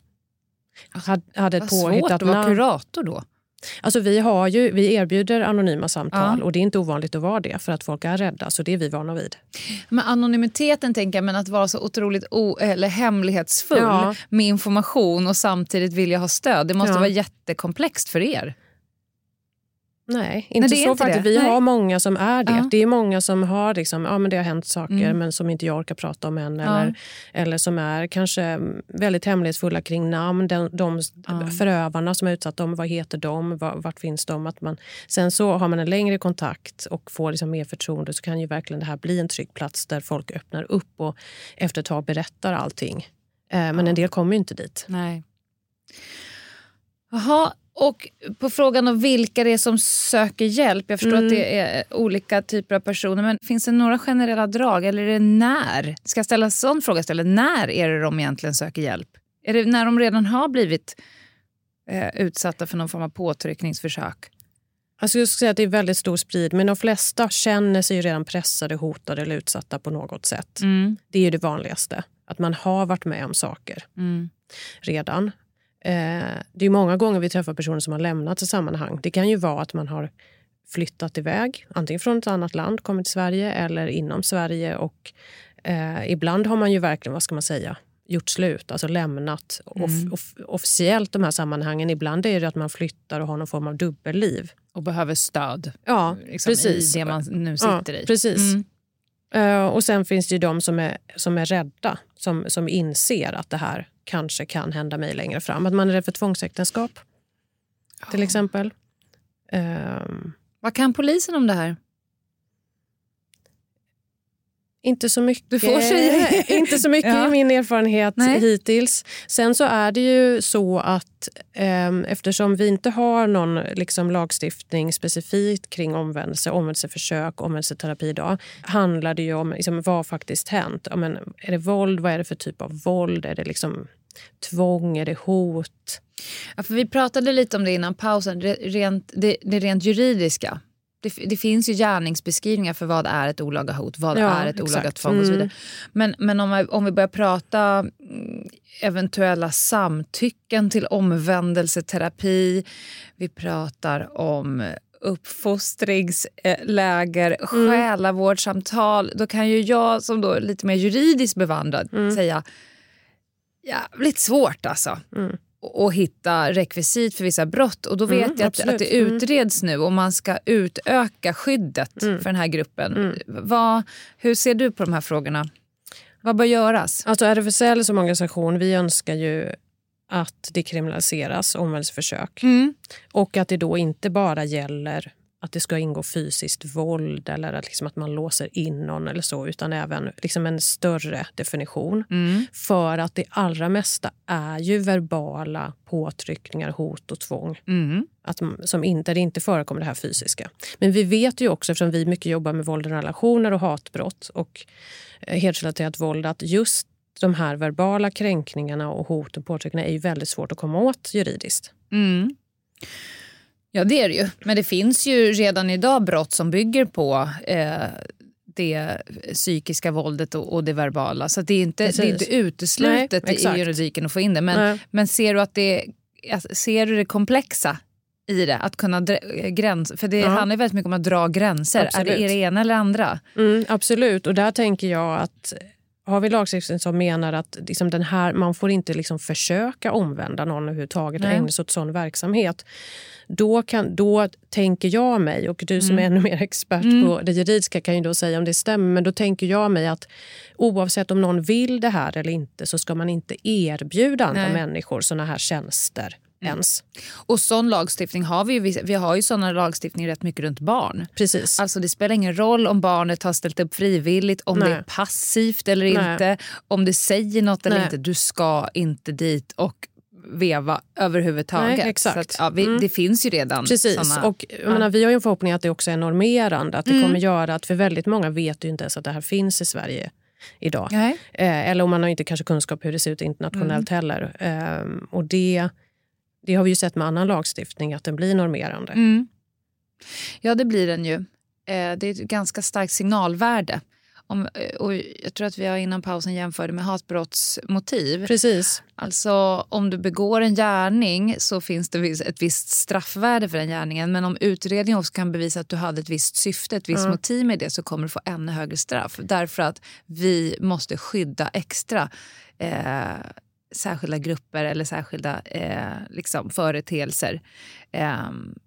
Had, hade ett Vad svårt påhittat att vara namn. kurator då. Alltså vi, har ju, vi erbjuder anonyma samtal Ja. och det är inte ovanligt att vara det för att folk är rädda, så det är vi vana vid. Men anonymiteten tänker jag, men att vara så otroligt o- eller hemlighetsfull Ja. med information och samtidigt vilja ha stöd. Det måste Ja. vara jättekomplext för er. Nej, inte Nej, det är så inte faktiskt. det. Vi Nej. har många som är det. Ja. Det är många som har liksom, ja men det har hänt saker Mm. men som inte jag orkar prata om än. Ja. Eller, eller som är kanske väldigt hemlighetsfulla kring namn. De, de Ja. förövarna som är utsatta, vad heter de? Var, vart finns de? Att man, sen så har man en längre kontakt och får liksom mer förtroende, så kan ju verkligen det här bli en trygg plats där folk öppnar upp och efter ett tag berättar allting. Eh, men Ja. en del kommer ju inte dit. Nej. Jaha, och på frågan om vilka det är som söker hjälp. Jag förstår Mm. att det är olika typer av personer. Men finns det några generella drag? Eller är det när? Ska jag ställa en sån fråga istället? När är det de egentligen söker hjälp? Är det när de redan har blivit eh, utsatta för någon form av påtryckningsförsök? Alltså jag skulle säga att det är väldigt stor sprid, men de flesta känner sig ju redan pressade, hotade eller utsatta på något sätt. Mm. Det är ju det vanligaste, att man har varit med om saker Mm. redan. Eh, det är många gånger vi träffar personer som har lämnat ett sammanhang. Det kan ju vara att man har flyttat iväg, antingen från ett annat land, kommit till Sverige eller inom Sverige. Och eh, ibland har man ju verkligen, vad ska man säga, gjort slut, alltså lämnat Mm. off- off- officiellt de här sammanhangen. Ibland är det att man flyttar och har någon form av dubbelliv. Och behöver stöd Ja, liksom, precis. i det man nu sitter Ja, i. precis. Mm. Eh, och sen finns det ju de som är, som är rädda, som, som inser att det här kanske kan hända mig längre fram. Att man är rädd för tvångsäktenskap, till Ja. exempel. Ehm, Vad kan polisen om det här? inte så mycket, Du får säga. inte så mycket Ja. i min erfarenhet Nej. hittills. Sen så är det ju så att ehm, eftersom vi inte har någon liksom, lagstiftning specifikt kring omvändelse, omvändelseförsök, omvändelseterapi idag, handlar det ju om liksom, vad faktiskt hänt. Ja, men, är det våld? Vad är det för typ av våld? Är det liksom tvång, är det hot? Ja, för vi pratade lite om det innan pausen, det rent, det, det rent juridiska. Det, det finns ju gärningsbeskrivningar för vad är ett olaga hot, vad ja, är ett exakt. olaga tvång och så vidare. Men, men om, vi, om vi börjar prata eventuella samtycken till omvändelseterapi, vi pratar om uppfostringsläger, mm. själavårdssamtal, då kan ju jag som då är lite mer juridiskt bevandrad mm. säga jävligt svårt alltså. Mm. Och hitta rekvisit för vissa brott. Och då vet mm, jag att, att det utreds nu om man ska utöka skyddet mm. för den här gruppen. Mm. Vad, hur ser du på de här frågorna? Vad bör göras? Alltså R F S L som organisation, vi önskar ju att det kriminaliseras, omvändelseförsök. Mm. Och att det då inte bara gäller att det ska ingå fysiskt våld eller att, liksom att man låser in någon eller så, utan även liksom en större definition. Mm. För att det allra mesta är ju verbala påtryckningar, hot och tvång. Mm. Att, som inte, det inte förekommer det här fysiska. Men vi vet ju också, eftersom vi mycket jobbar med våld i relationer och hatbrott och eh, hedersrelaterat våld, att just de här verbala kränkningarna och hot och påtryckningar är ju väldigt svårt att komma åt juridiskt. Mm. Ja, det är det ju. Men det finns ju redan idag brott som bygger på eh, det psykiska våldet och, och det verbala. Så det är inte, det är inte uteslutet Nej, i juridiken att få in det. Men, men ser du att det ser du det komplexa i det? Att kunna dra, gräns, för det ja. handlar väldigt mycket om att dra gränser. Absolut. Är det, är det ena eller andra? Mm, absolut. Och där tänker jag att har vi lagstiftning som menar att liksom den här, man får inte liksom försöka omvända någon överhuvudtaget och ägna sig åt sån verksamhet. Då, kan, då tänker jag mig, och du som mm. är ännu mer expert mm. på det juridiska kan ju då säga om det stämmer, men då tänker jag mig att oavsett om någon vill det här eller inte så ska man inte erbjuda andra Nej. människor såna här tjänster. Mm. Ens. Och sån lagstiftning har vi ju, vi har ju såna lagstiftning rätt mycket runt barn. Precis. Alltså det spelar ingen roll om barnet har ställt upp frivilligt, om Nej. det är passivt eller Nej. inte, om det säger något eller Nej. inte, du ska inte dit och veva överhuvudtaget. Nej, exakt. Så att, ja, vi, mm. det finns ju redan. Precis, såna, och jag menar, vi har ju en förhoppning att det också är normerande, att det mm. kommer göra att, för väldigt många vet ju inte ens att det här finns i Sverige idag. Eh, eller om man har inte kanske kunskap hur det ser ut internationellt mm. heller. Eh, och det Det har vi ju sett med annan lagstiftning, att den blir normerande. Mm. Ja, det blir den ju. Eh, det är ett ganska starkt signalvärde. Om, och jag tror att vi har innan pausen jämförde med hatbrottsmotiv. Precis. Alltså om du begår en gärning så finns det ett visst straffvärde för den gärningen. Men om utredningen också kan bevisa att du hade ett visst syfte, ett visst mm. motiv med det, så kommer du få ännu högre straff. Därför att vi måste skydda extra eh, särskilda grupper eller särskilda eh, liksom, företeelser. Eh,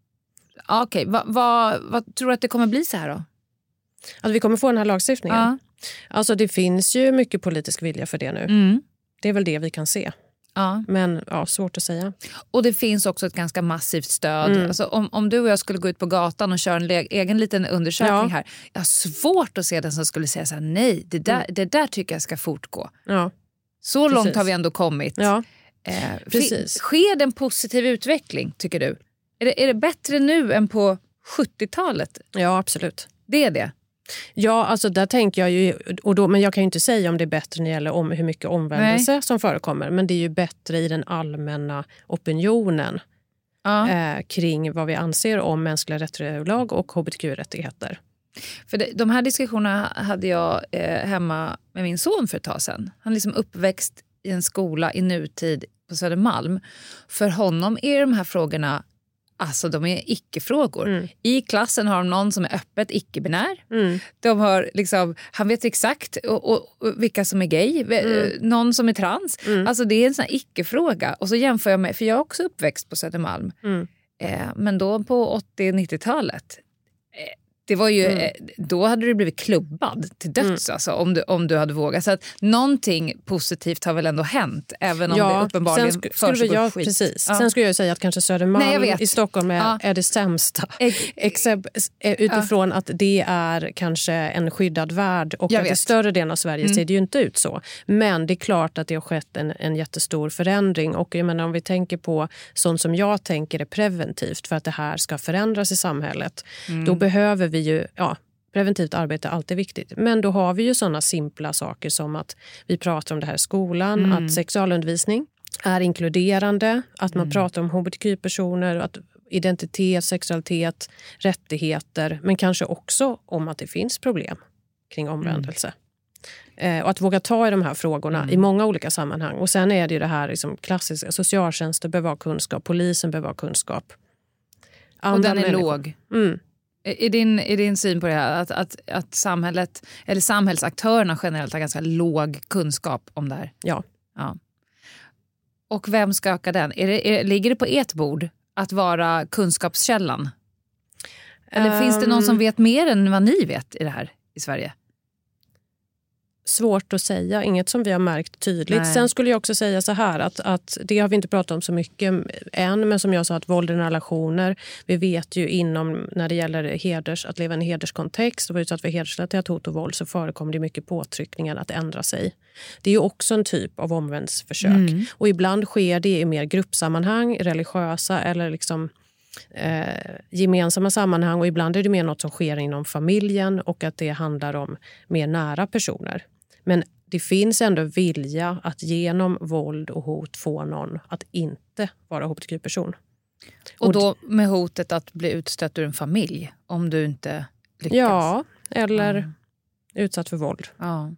Okej, okay. vad va, va, tror du att det kommer bli så här då? Att vi kommer få den här lagstiftningen? Ja. Alltså det finns ju mycket politisk vilja för det nu. Mm. Det är väl det vi kan se. Ja. Men ja, svårt att säga. Och det finns också ett ganska massivt stöd. Mm. Alltså, om, om du och jag skulle gå ut på gatan och köra en le- egen liten undersökning ja. här. Jag har svårt att se den som skulle säga så här: nej, det där, mm. det där tycker jag ska fortgå. Ja. Så Precis. långt har vi ändå kommit. Ja. Eh, Precis. Sker det en positiv utveckling, tycker du? Är det, är det bättre nu än på sjuttiotalet? Ja, absolut. Det är det. Ja, alltså där tänker jag ju, och då, men jag kan ju inte säga om det är bättre när det gäller om hur mycket omvändelse Nej. som förekommer, men det är ju bättre i den allmänna opinionen ja. eh, kring vad vi anser om mänskliga rättigheter och H B T Q-rättigheter. För det, de här diskussionerna hade jag eh, hemma med min son för ett tag sedan. Han är liksom uppväxt i en skola i nutid på Södermalm. För honom är de här frågorna, alltså de är icke-frågor. Mm. I klassen har de någon som är öppet icke-binär. Mm. De har liksom, han vet exakt och, och, och vilka som är gay. Mm. Någon som är trans. Mm. Alltså det är en sån här icke-fråga. Och så jämför jag med, för jag är också uppväxt på Södermalm. Mm. Eh, men då på åttio-nittiotalet. Eh, Det var ju, mm. Då hade du blivit klubbad till döds mm. alltså, om, du, om du hade vågat. Så att någonting positivt har väl ändå hänt, även om ja, det uppenbarligen sk- försiggår jag, skit. Precis. Ja. Sen skulle jag säga att kanske Södermalm Nej, i Stockholm är, ja. är det sämsta. Except, utifrån ja. att det är kanske en skyddad värld och jag att vet. i större delen av Sverige mm. ser det ju inte ut så. Men det är klart att det har skett en, en jättestor förändring. Och jag menar, om vi tänker på sånt som jag tänker är preventivt för att det här ska förändras i samhället, mm. då behöver vi ju, ja, preventivt arbete är alltid viktigt. Men då har vi ju sådana simpla saker som att vi pratar om det här i skolan, mm. att sexualundervisning är inkluderande, att man Mm. pratar om hbtq-personer, att identitet, sexualitet, rättigheter, men kanske också om att det finns problem kring omvändelse. Mm. Eh, och att våga ta i de här frågorna mm. i många olika sammanhang. Och sen är det ju det här liksom klassiska, socialtjänsten behöver ha kunskap, polisen behöver ha kunskap. Andra och den är människor. låg. Mm. Är din, är din syn på det här att, att, att samhället, eller samhällsaktörerna generellt har ganska låg kunskap om det här? Ja. ja. Och vem ska öka den? Är det, är, ligger det på ert bord att vara kunskapskällan? Eller um, finns det någon som vet mer än vad ni vet i det här i Sverige? Svårt att säga, inget som vi har märkt tydligt. Nej. Sen skulle jag också säga så här att, att det har vi inte pratat om så mycket än, men som jag sa att våld i relationer, vi vet ju inom när det gäller heders, att leva i en hederskontext och vara utsatt för hedersrelaterat hot och våld så förekommer det mycket påtryckningar att ändra sig. Det är ju också en typ av omvändsförsök mm. och ibland sker det i mer gruppsammanhang, religiösa eller liksom Eh, gemensamma sammanhang och ibland är det mer något som sker inom familjen och att det handlar om mer nära personer. Men det finns ändå vilja att genom våld och hot få någon att inte vara hbtq-person. Och då med hotet att bli utstött ur en familj om du inte lyckas? Ja, eller mm. utsatt för våld. Ja.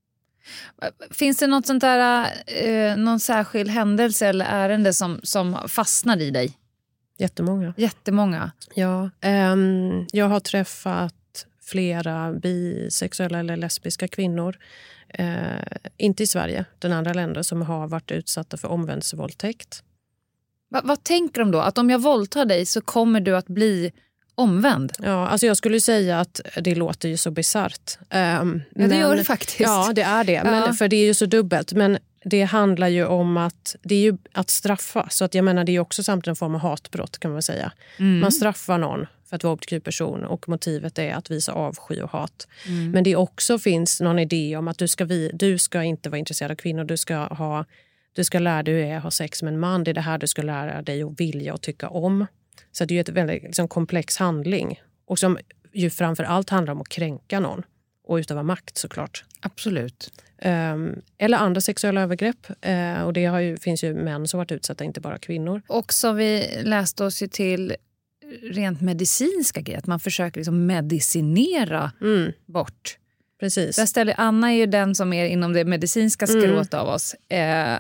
Finns det något sånt där, eh, någon särskild händelse eller ärende som, som fastnar i dig? Jättemånga. Jättemånga. Ja, um, jag har träffat flera bisexuella eller lesbiska kvinnor. Uh, inte i Sverige, den andra länder som har varit utsatta för omvändsvåldtäkt. Va, vad tänker de då? Att om jag våldtar dig så kommer du att bli omvänd? Ja, alltså jag skulle säga att det låter ju så bizarrt. Um, ja, det men, gör det faktiskt. Ja, det är det. Ja. Men, för det är ju så dubbelt. Men det handlar ju om att det är ju att straffa. Så att jag menar, det är ju också samtidigt en form av hatbrott kan man säga. Mm. Man straffar någon för att vara hbtq-person och motivet är att visa avsky och hat. Mm. Men det också finns någon idé om att du ska, vi, du ska inte vara intresserad av kvinnor. Du ska, ha, du ska lära dig hur det är att ha sex med en man. Det är det här du ska lära dig att vilja och tycka om. Så det är ju ett väldigt liksom, komplex handling. Och som ju framför allt handlar om att kränka någon. Och utöva makt såklart. Absolut. Um, eller andra sexuella övergrepp. Uh, och det har ju, finns ju män som varit utsatta, inte bara kvinnor. Och så vi läste oss ju till rent medicinska grejer. Att man försöker liksom medicinera mm. bort. Precis. Där ställer Anna är ju den som är inom det medicinska skrået mm. av oss. Eh,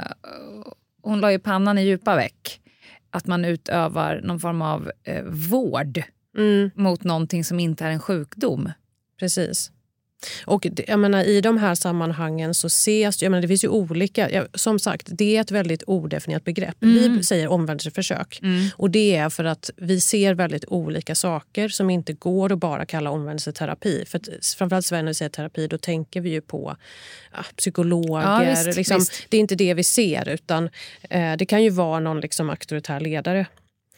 hon la ju pannan i djupa veck. Att man utövar någon form av eh, vård mm. mot någonting som inte är en sjukdom. Precis. Och jag menar, i de här sammanhangen så ses, jag menar, det finns ju olika, ja, som sagt, det är ett väldigt odefinierat begrepp. Mm. Vi säger omvändelseförsök. Mm. Och det är för att vi ser väldigt olika saker som inte går att bara kalla omvändelseterapi. För att, framförallt när vi säger terapi, då tänker vi ju på ja, psykologer. Ja, visst, liksom, visst. Det är inte det vi ser, utan eh, det kan ju vara någon liksom, auktoritär ledare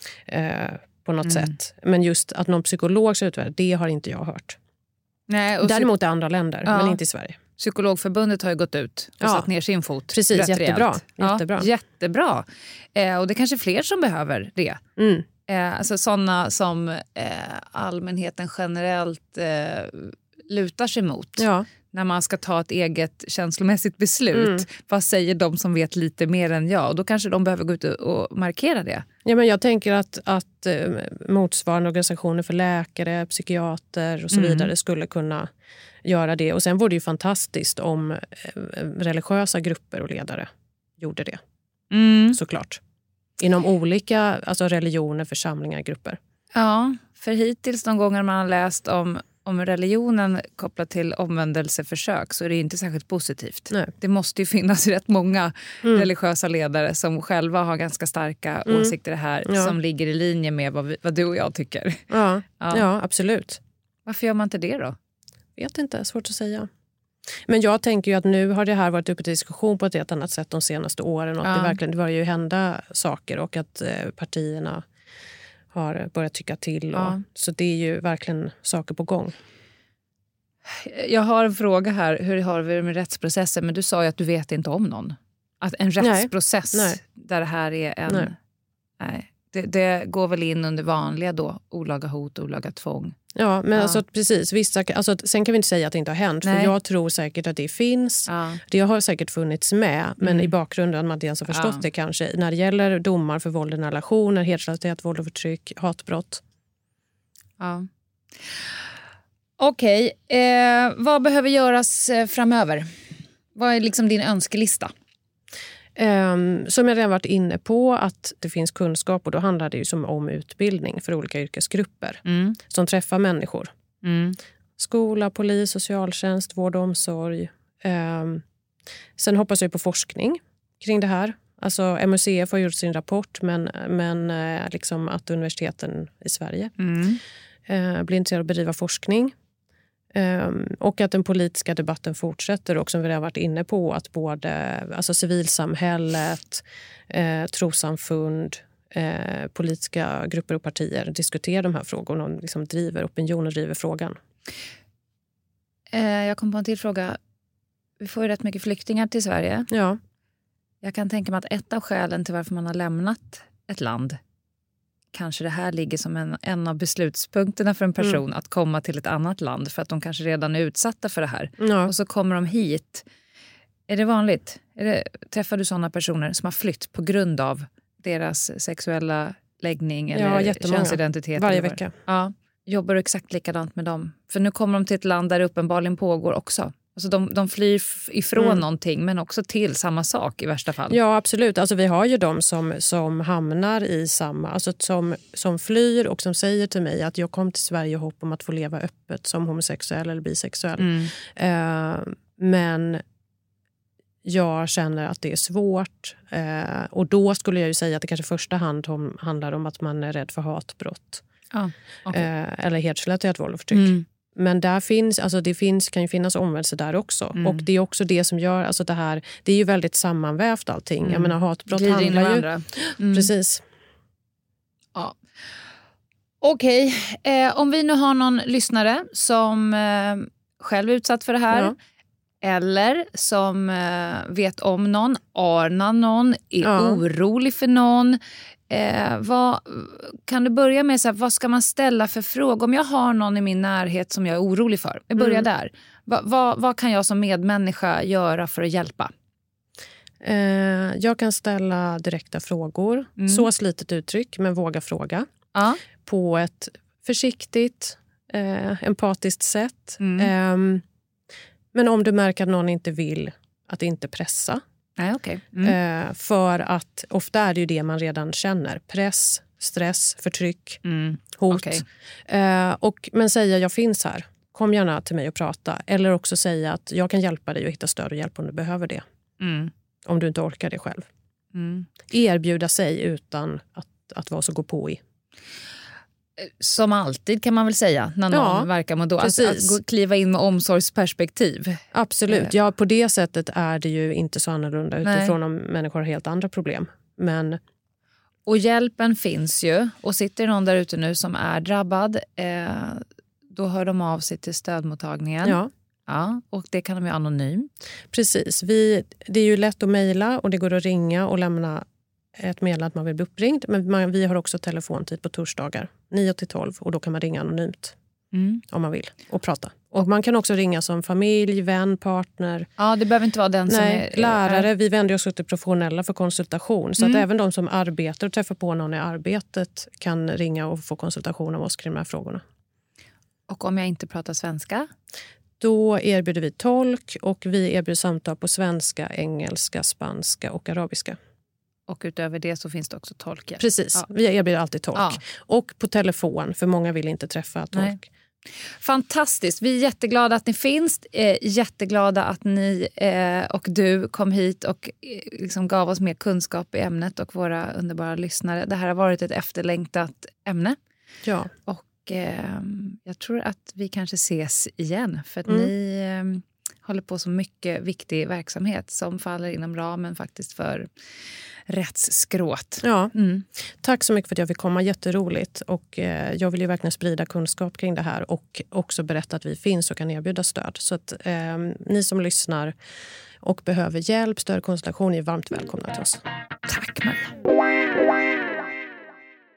eh, på något mm. sätt. Men just att någon psykolog ska utvärdera, det har inte jag hört. Nej, och däremot i andra länder, ja. Men inte i Sverige. Psykologförbundet har ju gått ut och ja. satt ner sin fot. Precis, jättebra. jättebra. Ja, jättebra. Eh, och det är kanske fler som behöver det. Mm. Eh, alltså sådana som eh, allmänheten generellt eh, lutar sig mot. Ja. När man ska ta ett eget känslomässigt beslut. Mm. Vad säger de som vet lite mer än jag? Och då kanske de behöver gå ut och markera det. Ja, men jag tänker att, att eh, motsvarande organisationer för läkare, psykiater och så mm. vidare skulle kunna göra det. Och sen vore det ju fantastiskt om eh, religiösa grupper och ledare gjorde det. Mm. Såklart. Inom olika alltså religioner, församlingar, grupper. Ja, för hittills de gånger man har läst om Om religionen kopplat till omvändelseförsök så är det inte särskilt positivt. Nej. Det måste ju finnas rätt många mm. religiösa ledare som själva har ganska starka mm. åsikter här ja. Som ligger i linje med vad, vi, vad du och jag tycker. Ja. Ja. ja, absolut. Varför gör man inte det då? Vet inte, svårt att säga. Men jag tänker ju att nu har det här varit uppe till diskussion på ett helt annat sätt de senaste åren. Och ja. att det verkligen det börjar ju hända saker och att eh, partierna har börjat tycka till. Och, ja. Så det är ju verkligen saker på gång. Jag har en fråga här. Hur har vi med rättsprocessen? Men du sa ju att du vet inte om någon. Att en rättsprocess nej. Nej. där det här är en... Nej. Nej. Det, det går väl in under vanliga då, olaga hot, olaga tvång. Ja, men ja. Alltså, precis. Vissa, alltså, sen kan vi inte säga att det inte har hänt. Nej. För jag tror säkert att det finns. Ja. Det har säkert funnits med. Men mm. i bakgrunden, man inte ens har förstått ja. det kanske. När det gäller domar för våld i relationer, hedersrelaterat våld och förtryck, hatbrott. Ja. Okej, okay. eh, vad behöver göras framöver? Vad är liksom din önskelista? Um, som jag redan varit inne på, att det finns kunskap, och då handlar det ju som om utbildning för olika yrkesgrupper mm. som träffar människor. Mm. Skola, polis, socialtjänst, vård och omsorg. Um, sen hoppas jag på forskning kring det här. Alltså M U C F har gjort sin rapport, men, men uh, liksom att universiteten i Sverige mm. uh, blir intresserade av att bedriva forskning. Um, och att den politiska debatten fortsätter, och som vi har varit inne på, att både alltså civilsamhället, eh, trossamfund, eh, politiska grupper och partier diskuterar de här frågorna och liksom driver opinion och driver frågan. Eh, jag kom på en till fråga. Vi får ju rätt mycket flyktingar till Sverige. Ja. Jag kan tänka mig att ett av skälen till varför man har lämnat ett land, kanske det här ligger som en, en av beslutspunkterna för en person mm. att komma till ett annat land, för att de kanske redan är utsatta för det här. Ja. Och så kommer de hit. Är det vanligt? Är det, träffar du sådana personer som har flytt på grund av deras sexuella läggning eller ja, könsidentitet? Varje vecka. Ja. Jobbar du exakt likadant med dem? För nu kommer de till ett land där det uppenbarligen pågår också. Alltså de, de flyr ifrån mm. någonting, men också till samma sak i värsta fall. Ja, absolut. Alltså vi har ju de som, som hamnar i samma, alltså som, som flyr och som säger till mig att jag kom till Sverige och hopp om att få leva öppet som homosexuell eller bisexuell. Mm. Eh, men jag känner att det är svårt. Eh, och då skulle jag ju säga att det kanske i första hand om, handlar om att man är rädd för hatbrott. Ah, okay. eh, eller hedersrelaterat våld och förtryck. Mm. Men där finns, alltså det finns, kan ju finnas omvändelse där också. Mm. Och det är också det som gör, alltså det här, det är ju väldigt sammanvävt allting. Mm. Jag menar, hatbrott Glider handlar ju... Mm. Precis. Ja. Okej, okay. eh, om vi nu har någon lyssnare som eh, själv är utsatt för det här. Ja. Eller som eh, vet om någon, anar någon, är ja. orolig för någon. Eh, vad, kan du börja med så här, vad ska man ställa för frågor? Om jag har någon i min närhet som jag är orolig för, jag börjar mm. där. Va, va, vad kan jag som medmänniska göra för att hjälpa? Eh, jag kan ställa direkta frågor. Mm. Så slitet uttryck, men våga fråga. Ja. På ett försiktigt, eh, empatiskt sätt. Mm. Eh, men om du märker att någon inte vill, att inte pressa. Nej, okay. mm. eh, för att ofta är det ju det man redan känner. Press, stress, förtryck, mm. hot. Okay. Eh, och, men säga jag finns här. Kom gärna till mig och prata. Eller också säga att jag kan hjälpa dig att hitta stöd och hjälp om du behöver det. Mm. Om du inte orkar det själv. Mm. Erbjuda sig utan att, att vara så gå på i. Som alltid kan man väl säga när någon ja, verkar må då. Alltså, att gå, kliva in med omsorgsperspektiv. Absolut, ja, på det sättet är det ju inte så annorlunda utifrån om människor har helt andra problem. Men... Och hjälpen finns ju. Och sitter någon där ute nu som är drabbad, eh, då hör de av sig till stödmottagningen. Ja. Ja, och det kan de ju anonymt. Precis, vi, det är ju lätt att mejla och det går att ringa och lämna ett meddelande att man vill bli uppringd. Men man, vi har också telefontid på torsdagar, nio till tolv, och då kan man ringa anonymt mm. om man vill och prata. Och man kan också ringa som familj, vän, partner. Ja, det behöver inte vara den som Nej, är... lärare, vi vänder oss till professionella för konsultation. Så mm. att även de som arbetar och träffar på någon i arbetet kan ringa och få konsultation av oss kring de här frågorna. Och om jag inte pratar svenska? Då erbjuder vi tolk och vi erbjuder samtal på svenska, engelska, spanska och arabiska. Och utöver det så finns det också tolk. Precis, ja. Vi erbjuder alltid tolk. Ja. Och på telefon, för många vill inte träffa tolk. Nej. Fantastiskt, vi är jätteglada att ni finns. Eh, jätteglada att ni eh, och du kom hit och eh, liksom gav oss mer kunskap i ämnet och våra underbara lyssnare. Det här har varit ett efterlängtat ämne. Ja. Och eh, jag tror att vi kanske ses igen för att mm. ni eh, håller på så mycket viktig verksamhet som faller inom ramen faktiskt för rättsskrået. Ja, mm. Tack så mycket för att jag fick komma, jätteroligt. Och eh, jag vill ju verkligen sprida kunskap kring det här och också berätta att vi finns och kan erbjuda stöd. Så att eh, ni som lyssnar och behöver hjälp, stöd, konsultation är varmt välkomna till oss. Tack Maria.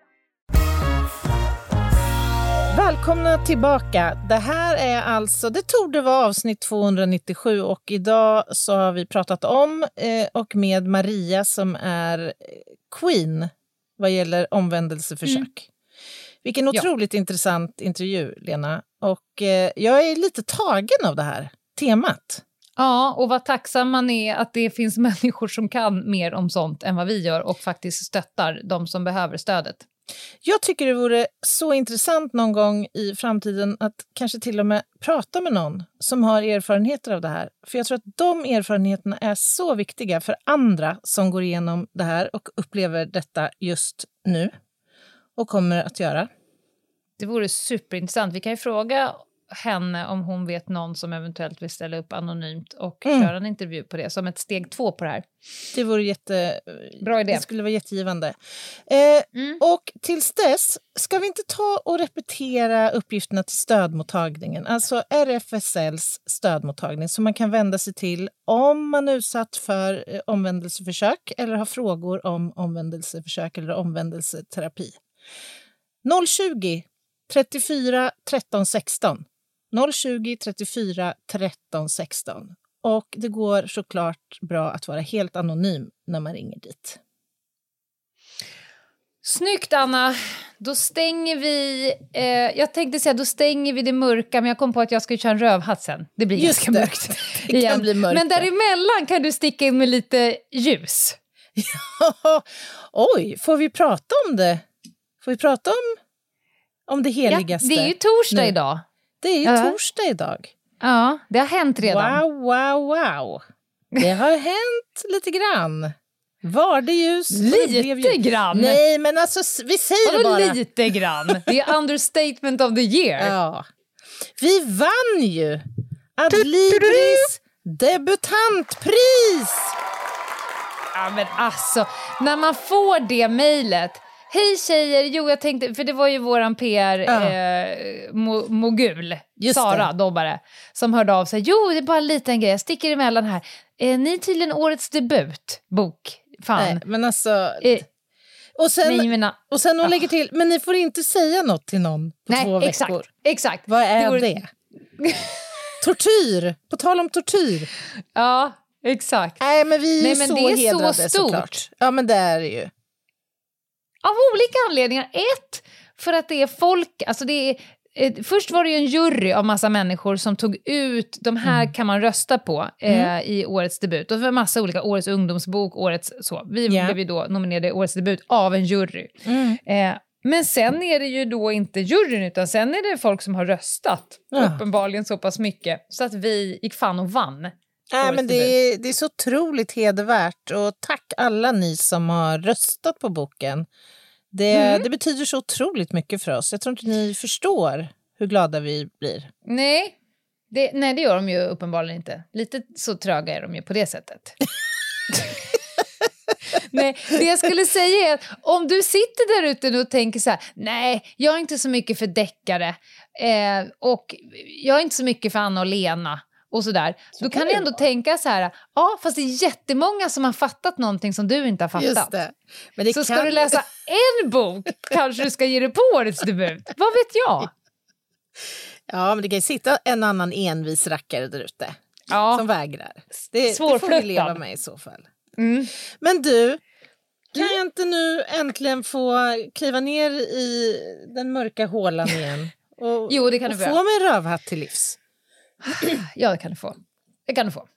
Välkomna tillbaka. Det här är alltså, det tog det vara avsnitt tvåhundranittiosju och idag så har vi pratat om eh, och med Maria som är queen vad gäller omvändelseförsök. Mm. Vilken otroligt ja. intressant intervju, Lena. Och eh, jag är lite tagen av det här temat. Ja, och vad tacksam man är att det finns människor som kan mer om sånt än vad vi gör och faktiskt stöttar de som behöver stödet. Jag tycker det vore så intressant någon gång i framtiden att kanske till och med prata med någon som har erfarenheter av det här. För jag tror att de erfarenheterna är så viktiga för andra som går igenom det här och upplever detta just nu och kommer att göra. Det vore superintressant. Vi kan ju fråga henne om hon vet någon som eventuellt vill ställa upp anonymt och mm. köra en intervju på det som ett steg två på det här. Det vore jätte... Bra idé. Det skulle vara jättegivande. Eh, mm. Och tills dess ska vi inte ta och repetera uppgifterna till stödmottagningen. Alltså R F S L:s stödmottagning som man kan vända sig till om man är utsatt för eh, omvändelseförsök eller har frågor om omvändelseförsök eller omvändelseterapi. noll tjugo, trettiofyra, tretton, sexton. noll tjugo, trettiofyra, tretton, sexton. Och det går såklart bra att vara helt anonym när man ringer dit. Snyggt, Anna. Då stänger vi... Eh, jag tänkte säga, då stänger vi det mörka, men jag kom på att jag ska köra en rövhatt sen. Det blir Just ganska det. mörkt. Det kan bli mörkt. Men däremellan kan du sticka in med lite ljus. Oj, får vi prata om det? Får vi prata om, om det heligaste? Ja, det är ju torsdag nu. idag. Det är ju ja. torsdag idag. Ja, det har hänt redan. Wow, wow, wow. Det har hänt lite grann. Var det ljus? Lite det blev grann? Nej, men alltså vi säger det bara. Lite grann. Det är understatement of the year. Ja. Vi vann ju Adlibris debutantpris. Ja, men alltså, när man får det mejlet. Hej tjejer, jo jag tänkte, för det var ju våran P R ja. eh, mo, mogul, Just Sara det. Dobbare, som hörde av sig. Jo, det är bara en liten grej, jag sticker emellan här. Eh, ni är tydligen årets debutbok. Fan. Nej, men alltså... Eh, och sen, nej, men, och sen hon ja. lägger till, men ni får inte säga något till någon på nej, två exakt, veckor. Exakt. Vad är det? vore... det? Tortyr! På tal om tortyr. Ja, exakt. Nej, men vi är nej, ju men så det är hedrade så stort. såklart. Ja, men det är det ju. Av olika anledningar. Ett, för att det är folk... Alltså det är, eh, först var det ju en jury av massa människor som tog ut... De här mm. kan man rösta på eh, mm. i årets debut. Och det var massa olika. Årets ungdomsbok, årets... så. Vi yeah. blev ju då nominerade i årets debut av en jury. Mm. Eh, men sen är det ju då inte juryn, utan sen är det folk som har röstat. Ja. Uppenbarligen så pass mycket. Så att vi gick fan och vann. Nej, men det är, det är så otroligt hedervärt. Och tack alla ni som har röstat på boken. Det, mm. det betyder så otroligt mycket för oss. Jag tror inte ni förstår hur glada vi blir. Nej, det, nej, det gör de ju uppenbarligen inte. Lite så tröga är de ju på det sättet. Nej, det jag skulle säga är att om du sitter där ute nu och tänker så här: nej, jag är inte så mycket för deckare. Eh, och jag är inte så mycket för Anna och Lena. Och sådär. Så då kan du ändå vara. tänka så här: ja, fast det är jättemånga som har fattat någonting som du inte har fattat. Just det. Men det så kan... ska du läsa en bok, kanske du ska ge det på årets debut. Vad vet jag? Ja, men det kan ju sitta en annan envis rackare där ute ja. som vägrar. Det, det får vi leva med i så fall. Mm. Men du, kan jag inte nu äntligen få kliva ner i den mörka hålan igen? Och, jo, det kan du och få mig en rövhatt till livs? Ja, det kan du få. Det kan du få.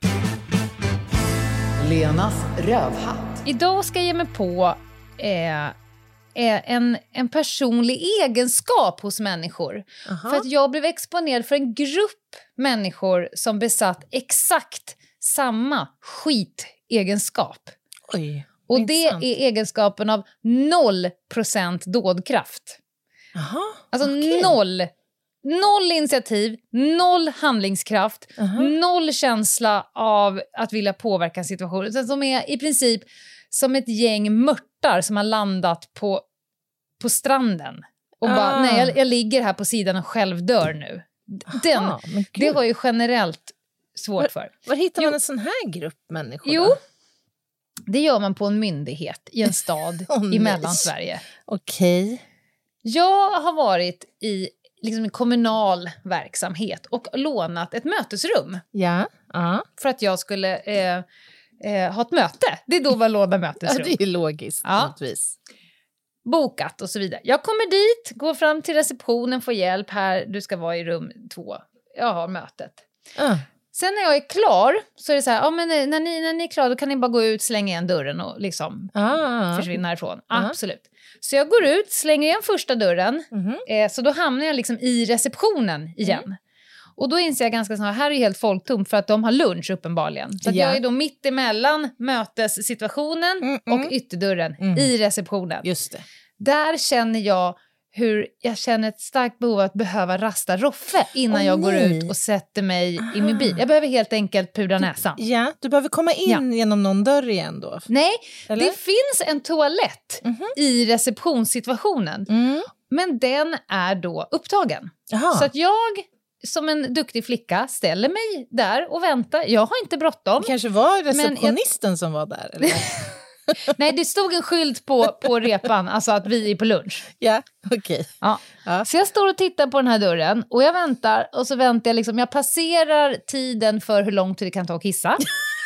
Lenas rövhatt. Idag ska jag ge mig på eh, en, en personlig egenskap hos människor. Aha. För att jag blev exponerad för en grupp människor som besatt exakt samma skitegenskap. Oj, och det är egenskapen av noll procent dådkraft. Aha, alltså okay. noll Noll initiativ, noll handlingskraft, uh-huh. noll känsla av att vilja påverka situationen. Utan som är i princip som ett gäng mörtar som har landat på, på stranden. Och ah. bara, nej jag, jag ligger här på sidan och själv dör nu. Den, Aha, det var ju generellt svårt för. Var, var hittar man jo. en sån här grupp människor? Jo, det gör man på en myndighet i en stad oh, i Mellansverige. Okej. Okay. Jag har varit i liksom en kommunal verksamhet och lånat ett mötesrum. Ja, ja. För att jag skulle eh, eh, ha ett möte. Det är då man lånar mötesrum. Ja, det är logiskt. Ja. Naturligtvis. Bokat och så vidare. Jag kommer dit, går fram till receptionen, får hjälp här. Du ska vara i rum två. Jag har mötet. Uh. Sen när jag är klar så är det så här, ja, men när, ni, när ni är klara då kan ni bara gå ut, slänga igen dörren och liksom Ah. försvinna härifrån. Ah. Absolut. Så jag går ut, slänger igen första dörren. Mm-hmm. Eh, så då hamnar jag liksom i receptionen igen. Mm. Och då inser jag ganska snart, här är helt folktomt för att de har lunch uppenbarligen. Så att Ja. jag är då mitt emellan mötessituationen Mm, mm. och ytterdörren Mm. i receptionen. Just det. Där känner jag hur jag känner ett starkt behov av att behöva rasta Roffe innan Åh, jag går nej. ut och sätter mig Aha. i min bil. Jag behöver helt enkelt pudra näsan. Ja, du behöver komma in genom någon dörr igen då. Nej, Eller? det finns en toalett Mhm. i receptionssituationen. Mm. Men den är då upptagen. Jaha. Så att jag som en duktig flicka ställer mig där och väntar. Jag har inte bråttom. Det kanske var Men receptionisten jag... som var där? Eller? Nej, det stod en skylt på, på repan, alltså att vi är på lunch. Ja, okej. Okay. Ja. Ja. Så jag står och tittar på den här dörren och jag väntar och så väntar jag liksom, jag passerar tiden för hur lång tid det kan ta att kissa.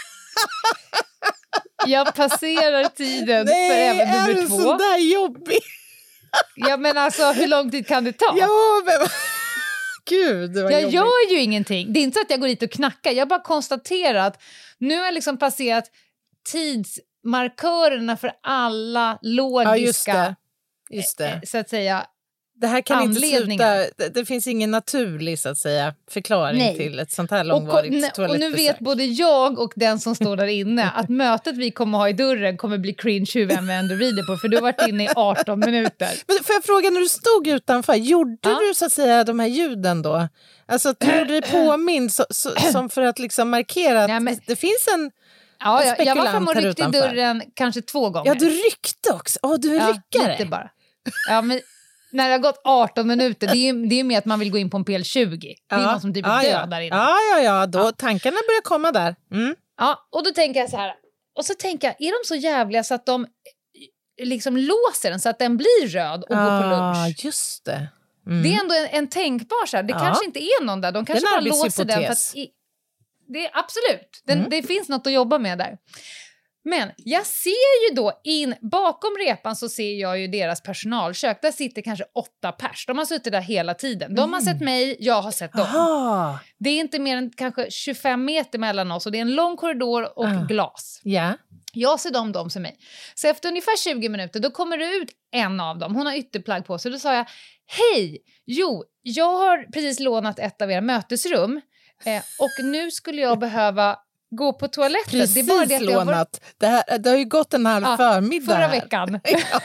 Jag passerar tiden Nej, för även är nummer du två. sån där jobbig? Ja, men alltså hur lång tid kan det ta? Ja, men... Gud, det var Jag jobbigt. gör ju ingenting. Det är inte så att jag går dit och knackar. Jag bara konstaterar att nu har jag liksom passerat tidsmarkörerna för alla logiska, Ja, just det. Just det. eh, så att säga, Det här kan inte anledningar. sluta, det, det finns ingen naturlig så att säga, förklaring Nej. till ett sånt här och, långvarigt ko- ne- och toalettbesök. nu vet både jag och den som står där inne att mötet vi kommer ha i dörren kommer bli cringe hur vi än vänder och vrider på, för du har varit inne i arton minuter. Men får jag fråga, när du stod utanför, gjorde Ja. du så att säga de här ljuden då? Alltså att du gjorde dig påmind så, så, som för att liksom markera att Nej, men- det, det finns en... Ja, En jag, jag var spekulant fram och här ryckte i utanför. dörren kanske två gånger. Ja, du ryckte också. Åh, du är en Ja, ryckare. lite bara. Ja, men när det har gått arton minuter, det är ju det är ju mer att man vill gå in på en P L tjugo. Det är ja. någon som typ ja, är ja. död där inne. Ja, ja, ja. Då, tankarna börjar komma där. Mm. Ja, och då tänker jag så här, och så tänker jag, är de så jävliga så att de liksom låser den så att den blir röd och går på Ja, lunch? just det. Mm. Det är ändå en, en tänkbar så här, det Ja. kanske inte är någon där, de kanske Det är bara en låser den för arbetshypotes. att... I, det är absolut, den, Mm. det finns något att jobba med där. Men jag ser ju då in, bakom repan så ser jag ju deras personalkök, där sitter kanske åtta pers, de har suttit där hela tiden. De har sett mig, jag har sett dem. Aha. Det är inte mer än kanske tjugofem meter mellan oss och det är en lång korridor och Ah. glas. Ja. Jag ser dem, de ser mig. Så efter ungefär tjugo minuter då kommer det ut en av dem. Hon har ytterplagg på sig. Då sa jag, hej, jo, jag har precis lånat ett av era mötesrum eh, och nu skulle jag behöva gå på toaletten. Precis det är bara det att jag var, lånat. Det, här, det har ju gått en halv Ja, förmiddag förra här. veckan.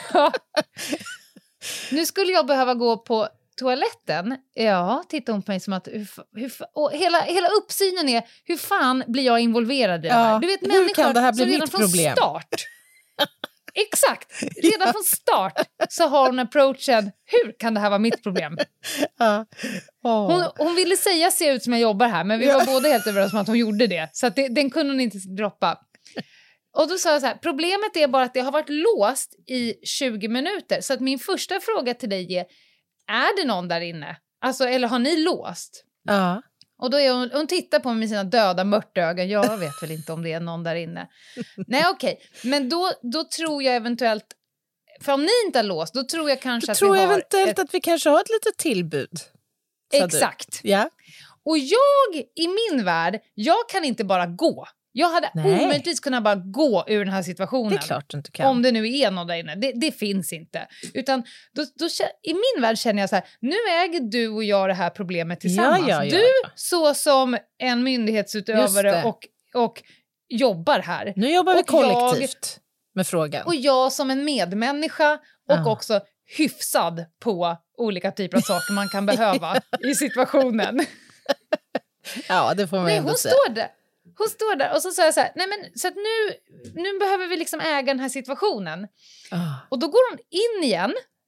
Nu skulle jag behöva gå på toaletten. Ja, tittar hon på mig som att... Hur, hur, och hela, hela uppsynen är, hur fan blir jag involverad i det här? Ja, Du vet, hur människor kan det här bli som redan mitt från problem? start... Exakt! Redan från start så har hon approachen, hur kan det här vara mitt problem? Ja. Åh. Hon, hon ville säga ser ut som jag jobbar här, men vi var båda helt överens om att hon gjorde det. Så att det, den kunde hon inte droppa. Och då sa jag så här, problemet är bara att det har varit låst i tjugo minuter. Så att min första fråga till dig är, är det någon där inne? Alltså, eller har ni låst? Ja. Och då är hon, hon tittar på mig med sina döda mörtögon. Jag vet väl inte om det är någon där inne. Nej, okej. Okay. Men då, då tror jag eventuellt... För om ni inte har låst, då tror jag kanske Jag att tror vi har... eventuellt ett, att vi kanske har ett litet tillbud. sa du. exakt. Ja. Och jag, i min värld, jag kan inte bara gå. Jag hade Nej. omöjligtvis kunnat bara gå ur den här situationen. Det är klart du inte kan. Om det nu är någon där inne. Det, det finns inte. Utan då, då, i min värld känner jag så här, nu äger du och jag det här problemet tillsammans. Ja, ja, ja, du ja. så som en Just myndighetsutövare det. och, och jobbar här. Nu jobbar vi Och jag- kollektivt med frågan. Och jag som en medmänniska och Ja. också hyfsad på olika typer av saker man kan behöva i situationen. Ja, det får man Nej, ändå hon säga. står där. Hon står där och så sa jag så här, nej men så att nu, nu behöver vi liksom äga den här situationen. Ah. Och då går hon in igen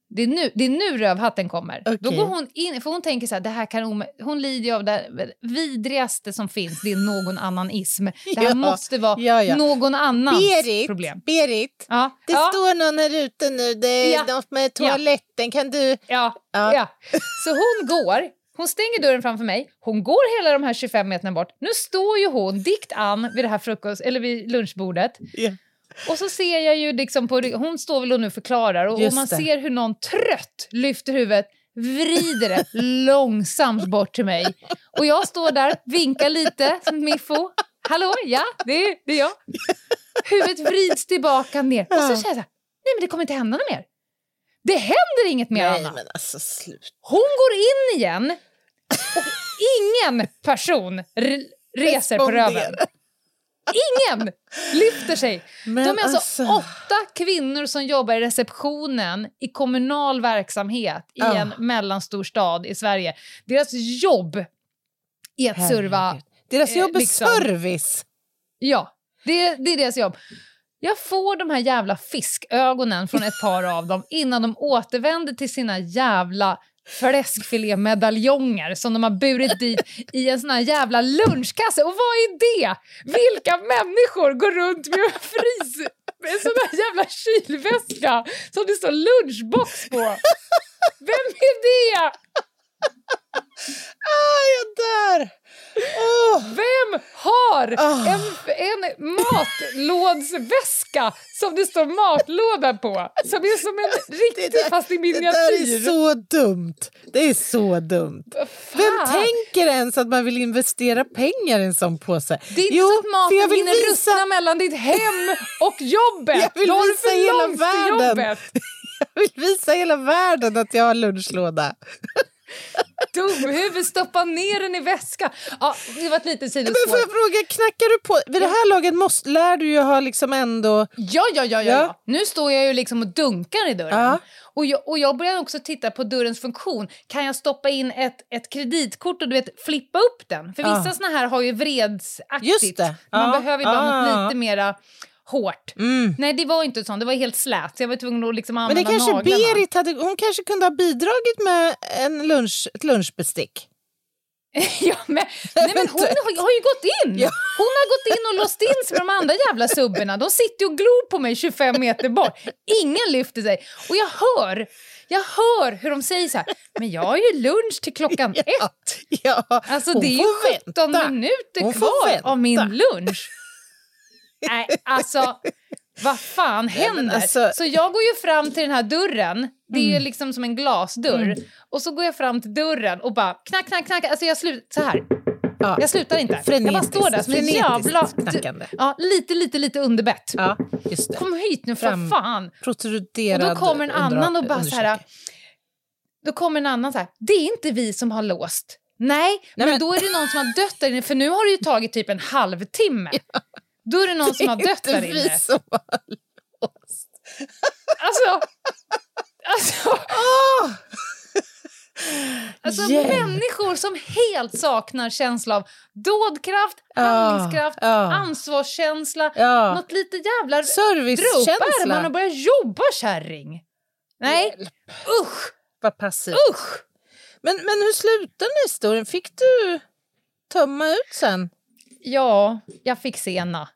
Det är nu, det är nu rövhatten kommer. Okay. Då går hon in, för hon tänker så här, det här kan hon, hon lider ju av det vidrigaste som finns, det är någon annan ism. Det här ja, måste vara ja, ja. någon annans Berit, problem. Berit, ja, det ja. står någon här ute nu, det är ja. något med toaletten, ja. kan du... Ja, ja. ja. Så hon går, hon stänger dörren framför mig, hon går hela de här tjugofem meterna bort. Nu står ju hon dikt an vid det här frukost, eller vid lunchbordet. Ja. Och så ser jag ju liksom på, hon står väl och nu förklarar och, och man ser hur någon trött lyfter huvudet, vrider det långsamt bort till mig. Och jag står där, vinkar lite som Miffo. Hallå, ja, det är, det är jag. Huvudet vrids tillbaka ner. Och så säger jag så här, nej men det kommer inte hända något mer. Det händer inget mer, nej, Anna. Men alltså, slut. Hon går in igen och ingen person re- reser på röven. Ingen lyfter sig. Men de är alltså, alltså åtta kvinnor som jobbar i receptionen i kommunal verksamhet i oh. en mellanstor stad i Sverige. Deras jobb är att Herregud. serva... Deras jobb är eh, liksom, service. Ja, det, det är deras jobb. Jag får de här jävla fiskögonen från ett par av dem innan de återvänder till sina jävla fläskfilémedaljonger som de har burit dit i en sån här jävla lunchkasse. Och vad är det? Vilka människor går runt med en frys, med en sån här jävla kylväska som det står lunchbox på? Vem är det? Ah, jag dör! Oh. Vem har oh. en, en matlådsväska som det står matlåda på? Som är som en riktig där, fast i miniatyr. Det där är så dumt. Det är så dumt. Fan. Vem tänker ens att man vill investera pengar i en sån påse? Det är inte jo, så att maten hinner visa... ruttna mellan ditt hem och jobbet. Jag vill Då har visa du för hela långt till världen. jobbet. Jag vill visa hela världen att jag har lunchlåda. Dumhuvud, stoppa ner den i väska. Ja, det var ett litet sidospår. Men får jag fråga, knackar du på? Vid det här laget måste, lär du ju ha liksom ändå... Ja, ja, ja, ja, ja. Nu står jag ju liksom och dunkar i dörren. Ja. Och, jag, och jag börjar också titta på dörrens funktion. Kan jag stoppa in ett, ett kreditkort och du vet, flippa upp den? För vissa ja. såna här har ju vredsaktigt. Just det. Man ja. behöver ibland ja. något lite mera... hårt. Mm. Nej, det var inte sånt. Det var helt slät. Så jag var tvungen att liksom använda naglarna. Men det kanske naglarna. Berit hade... Hon kanske kunde ha bidragit med en lunch, ett lunchbestick. ja, men, nej, men hon har, har ju gått in. Ja. Hon har gått in och låst in sig med de andra jävla subberna. De sitter och glor på mig tjugofem meter bort. Ingen lyfter sig. Och jag hör... Jag hör hur de säger så här, men jag har ju lunch till klockan ja, ett. Ja, alltså det är ju sjutton vänta. minuter hon kvar av min lunch. Nej, alltså, vad fan händer? Ja, alltså... Så jag går ju fram till den här dörren. Det är mm. liksom som en glasdörr. Mm. Och så går jag fram till dörren och bara knack, knack, knack. Alltså jag slutar så här. Ja. Jag slutar inte. Frenetiskt. Jag bara står där som en jävla... Knackande. Ja, lite, lite, lite underbett. Ja, just det. Kom hit nu för Fram, fan. Protruderad. Och då kommer en annan och bara så här... Då kommer en annan så här. Det är inte vi som har låst. Nej, Nej men, men då är det någon som har dött där inne. För nu har det ju tagit typ en halvtimme. Ja. Då är det någon det som har dött där inne. Det är inte vi som har låst. Alltså... Alltså... Oh. Alltså yeah. människor som helt saknar känsla av dådkraft, oh, handlingskraft, oh. ansvarskänsla, oh. något lite jävla servicekänsla. Man har börjat jobba, kärring. Nej, Hjälp. usch. Vad passivt. Usch. Men, men hur slutade den historien? Fick du tömma ut sen? Ja, jag fick sena.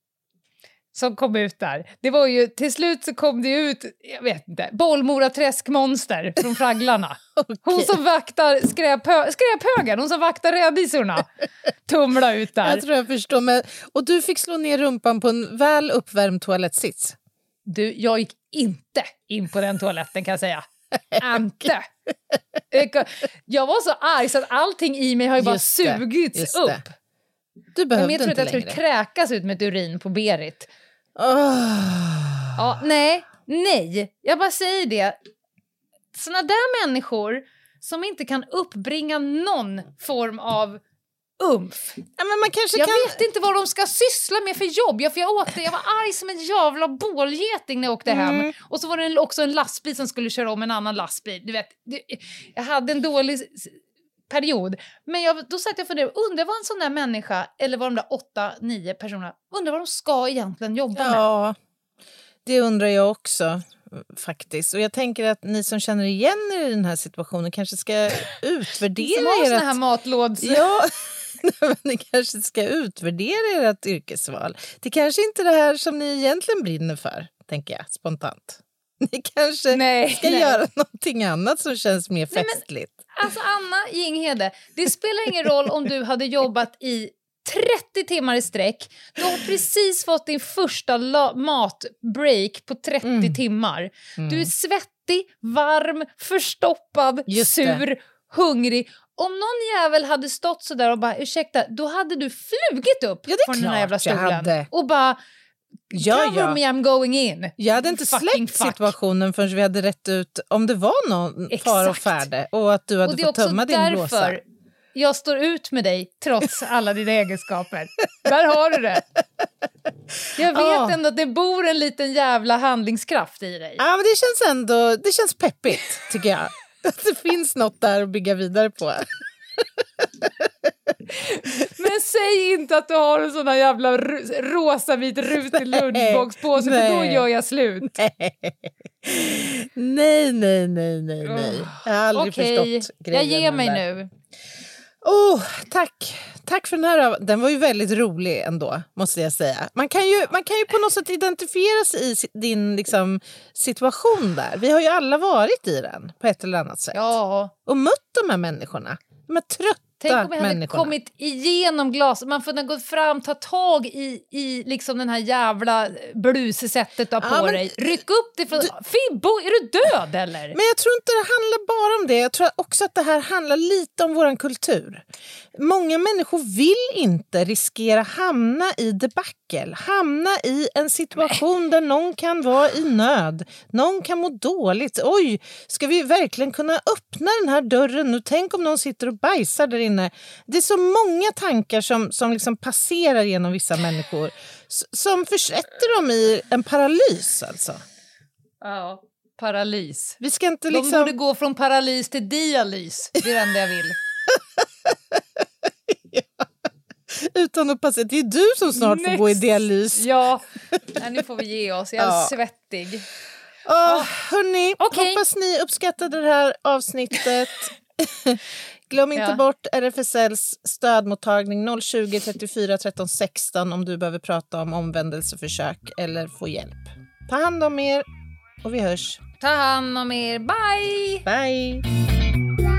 Som kom ut där. Det var ju, till slut så kom det ut, jag vet inte, Bollmora träskmonster från Fragglarna. Okay. Hon som vaktar skräphö- skräphögen, hon som vaktar rädisorna. Tumla ut där. Jag tror jag förstår. Men, och du fick slå ner rumpan på en väl uppvärmd toalettsits. Du, jag gick inte in på den toaletten kan jag säga. Inte. Jag var så arg så att allting i mig har ju bara just sugits just upp. Det. Du behövde jag tror inte att jag längre. skulle kräkas ut med ett urin på Berit. Oh. Ja, nej, nej. Jag bara säger det. Såna där människor som inte kan uppbringa någon form av umf. Ja, men man kanske jag kan... vet inte vad de ska syssla med för jobb. Jag, för jag, åkte, jag var arg som en jävla bålgeting när jag åkte mm. hem. Och så var det också en lastbil som skulle köra om en annan lastbil. Du vet, jag hade en dålig... period. Men jag, då satt jag för det. Undrar vad en sån där människa, eller vad de där åtta, nio personerna, undrar vad de ska egentligen jobba ja, med. Ja, det undrar jag också. faktiskt. Och jag tänker att ni som känner igen er i den här situationen kanske ska utvärdera som har ert... såna här matlåds... Ja, ni kanske ska utvärdera ert yrkesval. Det kanske inte är det här som ni egentligen brinner för, tänker jag spontant. Ni kanske nej, ska nej. göra någonting annat som känns mer Nej, festligt. men, alltså Anna Jinghede, det spelar ingen roll om du hade jobbat i trettio timmar i sträck. Du har precis fått din första la- matbreak på trettio mm. timmar. Mm. Du är svettig, varm, förstoppad, Just sur, det. hungrig. Om någon jävel hade stått så där och bara, ursäkta, då hade du flugit upp ja, från den här jävla stolen. hade. Och bara, ja, cover ja. me, I'm going in. Jag hade inte Fucking släppt fuck. situationen förrän vi hade rätt ut om det var någon Exakt. far och färde. Och att du hade och det är fått också tömma din blåsa. därför jag står ut med dig trots alla dina egenskaper. Där har du det. Jag vet Ja. ändå att det bor en liten jävla handlingskraft i dig. Ja, men det känns ändå, det känns peppigt tycker jag. Att det finns något där att bygga vidare på. Men säg inte att du har en sån här jävla r- rosa vit rutig lunchbox på sig, för då gör jag slut. Nej, nej, nej, nej, nej. Jag har aldrig Okej, förstått grejen. jag ger mig där. nu. Oh, tack. Tack för den här. Den var ju väldigt rolig ändå, måste jag säga. Man kan ju, man kan ju på något sätt identifiera sig i si- din liksom, situation där. Vi har ju alla varit i den på ett eller annat sätt. Ja. Och mött de här människorna. De här trötta Tänk om jag hade människorna. kommit igenom glas. Man får gå fram, ta tag i, i liksom den här jävla blusesättet du har på Ja, men- dig. Ryck upp det från... Fibbo, är du död eller? Men jag tror inte det handlar bara om det. Jag tror också att det här handlar lite om vår kultur. Många människor vill inte riskera hamna i debacle. Hamna i en situation Nej. där någon kan vara i nöd. Någon kan må dåligt. Oj, ska vi verkligen kunna öppna den här dörren nu? Tänk om någon sitter och bajsar där inne. Det är så många tankar som, som liksom passerar genom vissa människor. Som försätter dem i en paralys alltså. Ja, paralys. Vi ska inte De liksom... borde gå från paralys till dialys. Det är det enda jag vill. ja. Utan att passa. Det är du som snart Next. får gå i dialys. Ja, nej, nu får vi ge oss. Jag är Ja. svettig. Oh, hörni, Okay. hoppas ni uppskattade det här avsnittet. Glöm inte Ja. bort R F S L:s stödmottagning noll tjugo, trettiofyra, tretton, sexton om du behöver prata om omvändelseförsök eller få hjälp. Ta hand om er och vi hörs. Ta hand om er. Bye! Bye!